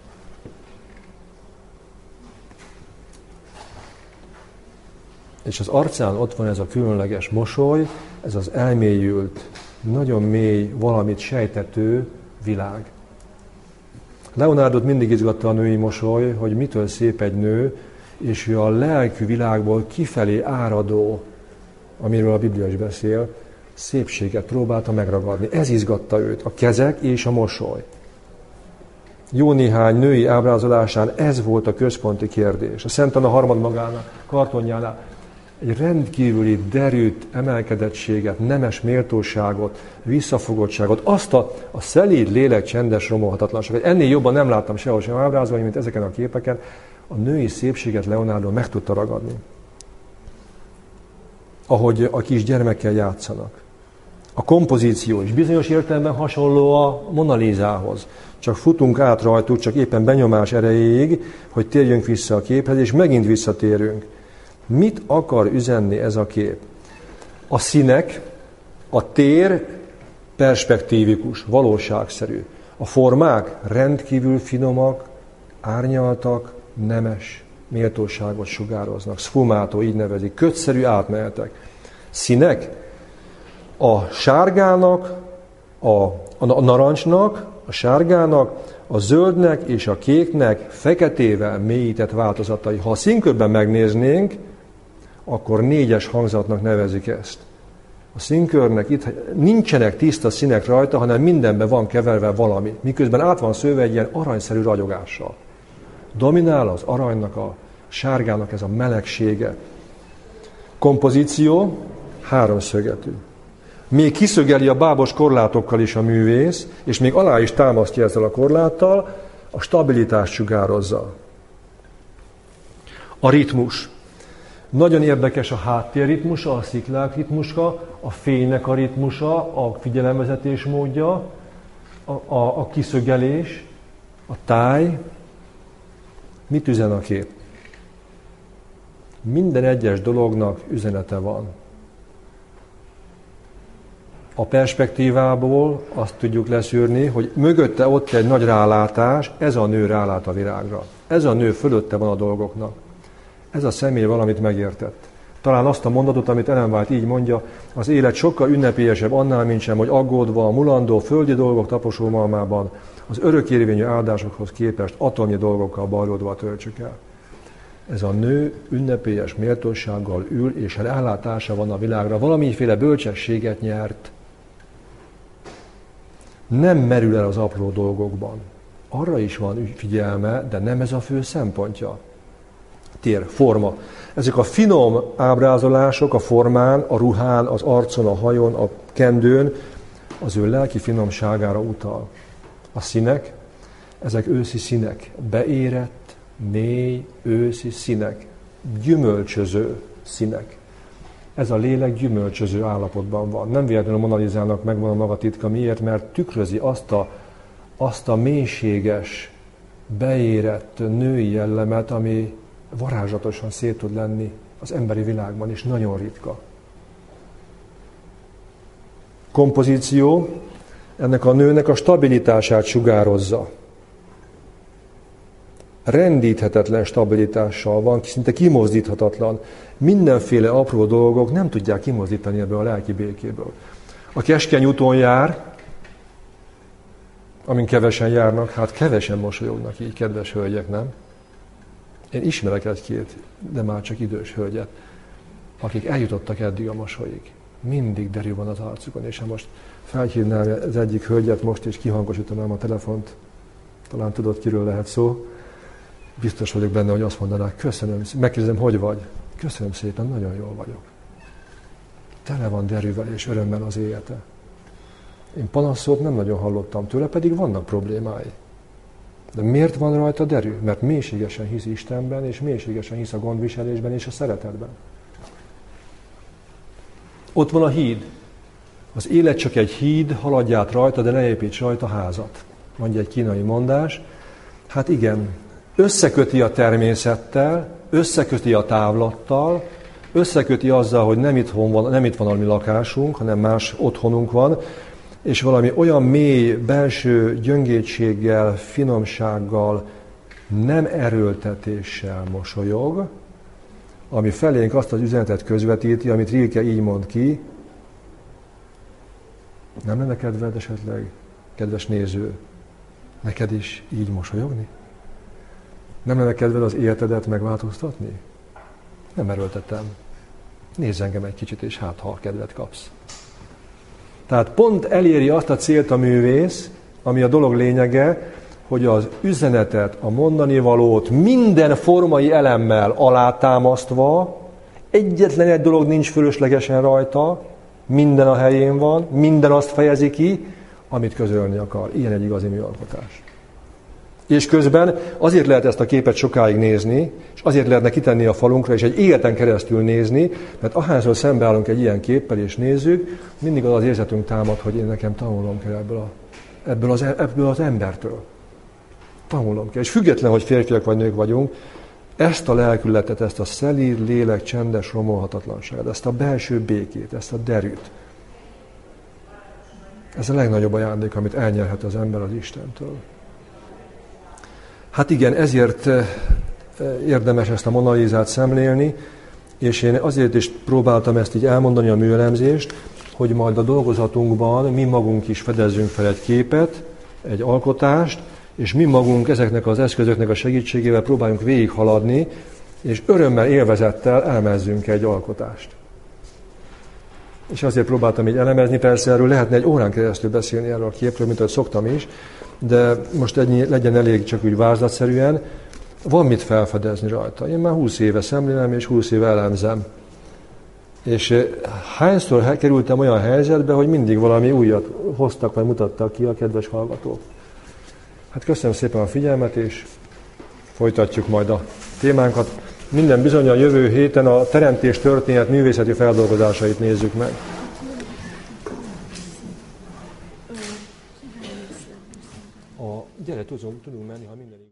És az arcán ott van ez a különleges mosoly, ez az elmélyült, nagyon mély, valamit sejtető világ. Leonardot mindig izgatta a női mosoly, hogy mitől szép egy nő, és ő a lelkű világból kifelé áradó, amiről a Biblia is beszél, szépséget próbálta megragadni. Ez izgatta őt, a kezek és a mosoly. Jó néhány női ábrázolásán ez volt a központi kérdés. A Szent Anna harmadmagának kartonjánál egy rendkívüli derűt, emelkedettséget, nemes méltóságot, visszafogottságot, azt a szelíd lélek csendes romolhatatlanságot. Ennél jobban nem láttam sehol sem ábrázolni, mint ezeken a képeken. A női szépséget Leonardo meg tudta ragadni. Ahogy a kis gyermekkel játszanak. A kompozíció is bizonyos értelemben hasonló a Mona Lisához. Csak futunk át rajtuk, csak éppen benyomás erejéig, hogy térjünk vissza a képhez, és megint visszatérünk. Mit akar üzenni ez a kép? A színek, a tér perspektívikus, valóságszerű. A formák rendkívül finomak, árnyaltak, nemes, méltóságot sugároznak. Sfumato, így nevezik, kötszerű átmenetek. Színek a sárgának, a narancsnak, a sárgának, a zöldnek és a kéknek feketével mélyített változatai. Ha a színkörben megnéznénk, akkor 4-es hangzatnak nevezik ezt. A színkörnek itt nincsenek tiszta színek rajta, hanem mindenben van keverve valami, miközben át van szőve egy ilyen aranyszerű ragyogással. Dominál az aranynak, a sárgának ez a melegsége. Kompozíció háromszögetű. Még kiszögeli a bábos korlátokkal is a művész, és még alá is támasztja ezzel a korláttal, a stabilitást sugározza. A ritmus. Nagyon érdekes a háttérritmusa, a sziklák ritmusa, a fénynek a ritmusa, a figyelemvezetés módja, a kiszögelés, a táj. Mit üzen a kép? Minden egyes dolognak üzenete van. A perspektívából azt tudjuk leszűrni, hogy mögötte ott egy nagy rálátás, ez a nő rálát a virágra. Ez a nő fölötte van a dolgoknak. Ez a személy valamit megértett. Talán azt a mondatot, amit Ellen White így mondja, az élet sokkal ünnepélyesebb annál, mint sem, hogy aggódva a mulandó földi dolgok taposómalmában az örökérvényű áldásokhoz képest atomnyi dolgokkal bajlódva töltsük el. Ez a nő ünnepélyes méltósággal ül, és rálátása van a világra, valamiféle bölcsességet nyert. Nem merül el az apró dolgokban. Arra is van figyelme, de nem ez a fő szempontja. Tér, forma. Ezek a finom ábrázolások a formán, a ruhán, az arcon, a hajón, a kendőn az ő lelki finomságára utal. A színek, ezek őszi színek, beérett, mély, őszi színek, gyümölcsöző színek. Ez a lélek gyümölcsöző állapotban van. Nem véletlenül a Mona Lisának megvan a maga titka. Miért? Mert tükrözi azt a mélységes, beérett női jellemet, ami varázslatosan szét tud lenni az emberi világban, és nagyon ritka. Kompozíció ennek a nőnek a stabilitását sugározza. Rendíthetetlen stabilitással van, szinte kimozdíthatatlan. Mindenféle apró dolgok nem tudják kimozdítani ebből a lelki békéből. A keskeny úton jár, amin kevesen járnak, hát kevesen mosolyognak így, kedves hölgyek, nem? Én ismerek egy-két, de már csak idős hölgyet, akik eljutottak eddig a mosolyig. Mindig derű van az arcukon, és ha most felhívnám az egyik hölgyet most, és kihangosítanám a telefont, talán tudod, kiről lehet szó, biztos vagyok benne, hogy azt mondanák, köszönöm, megkérdezem, hogy vagy? Köszönöm szépen, nagyon jól vagyok. Tele van derűvel és örömmel az élete. Én panaszot nem nagyon hallottam tőle, pedig vannak problémái. De miért van rajta derű? Mert mélységesen hisz Istenben, és mélységesen hisz a gondviselésben és a szeretetben. Ott van a híd. Az élet csak egy híd, haladj át rajta, de ne építs rajta házat. Mondja egy kínai mondás. Hát igen, összeköti a természettel, összeköti a távlattal, összeköti azzal, hogy nem itt van a mi lakásunk, hanem más otthonunk van, és valami olyan mély belső gyöngétséggel, finomsággal, nem erőltetéssel mosolyog, ami felénk azt az üzenetet közvetíti, amit Rilke így mond ki. Nem lenne kedved esetleg, kedves néző, neked is így mosolyogni? Nem lenne kedved az életedet megváltoztatni? Nem erőltetem. Nézz engem egy kicsit, és hát ha kedvet kapsz. Tehát pont eléri azt a célt a művész, ami a dolog lényege, hogy az üzenetet, a mondani valót minden formai elemmel alátámasztva, egyetlen egy dolog nincs fölöslegesen rajta, minden a helyén van, minden azt fejezi ki, amit közölni akar. Ilyen egy igazi műalkotás. És közben azért lehet ezt a képet sokáig nézni, és azért lehetne kitenni a falunkra, és egy életen keresztül nézni, mert ahányszor szembeállunk egy ilyen képpel, és nézzük, mindig az érzetünk támad, hogy én nekem tanulnom kell ebből az embertől. Tanulnom kell. És független, hogy férfiak vagy nők vagyunk, ezt a lelkületet, ezt a szelíd, lélek, csendes, romolhatatlanságot, ezt a belső békét, ezt a derűt, Ez a legnagyobb ajándék, amit elnyerhet az ember az Istentől. Hát igen, ezért érdemes ezt a Mona Lisát szemlélni, és én azért is próbáltam ezt így elmondani, a műelemzést, hogy majd a dolgozatunkban mi magunk is fedezzünk fel egy képet, egy alkotást, és mi magunk ezeknek az eszközöknek a segítségével próbáljunk végighaladni, és örömmel, élvezettel elemezzünk egy alkotást. És azért próbáltam így elemezni, persze erről lehetne egy órán keresztül beszélni erről a képről, mint ahogy szoktam is, de most ennyi legyen elég csak úgy vázlatszerűen. Van mit felfedezni rajta. Én már 20 éve szemlélem, és 20 éve elemzem. És hányszor kerültem olyan helyzetbe, hogy mindig valami újat hoztak, vagy mutattak ki a kedves hallgatók. Hát köszönöm szépen a figyelmet, és folytatjuk majd a témánkat. Minden bizony a jövő héten a teremtés történet művészeti feldolgozásait nézzük meg. Gyere, tudunk menni, ha minden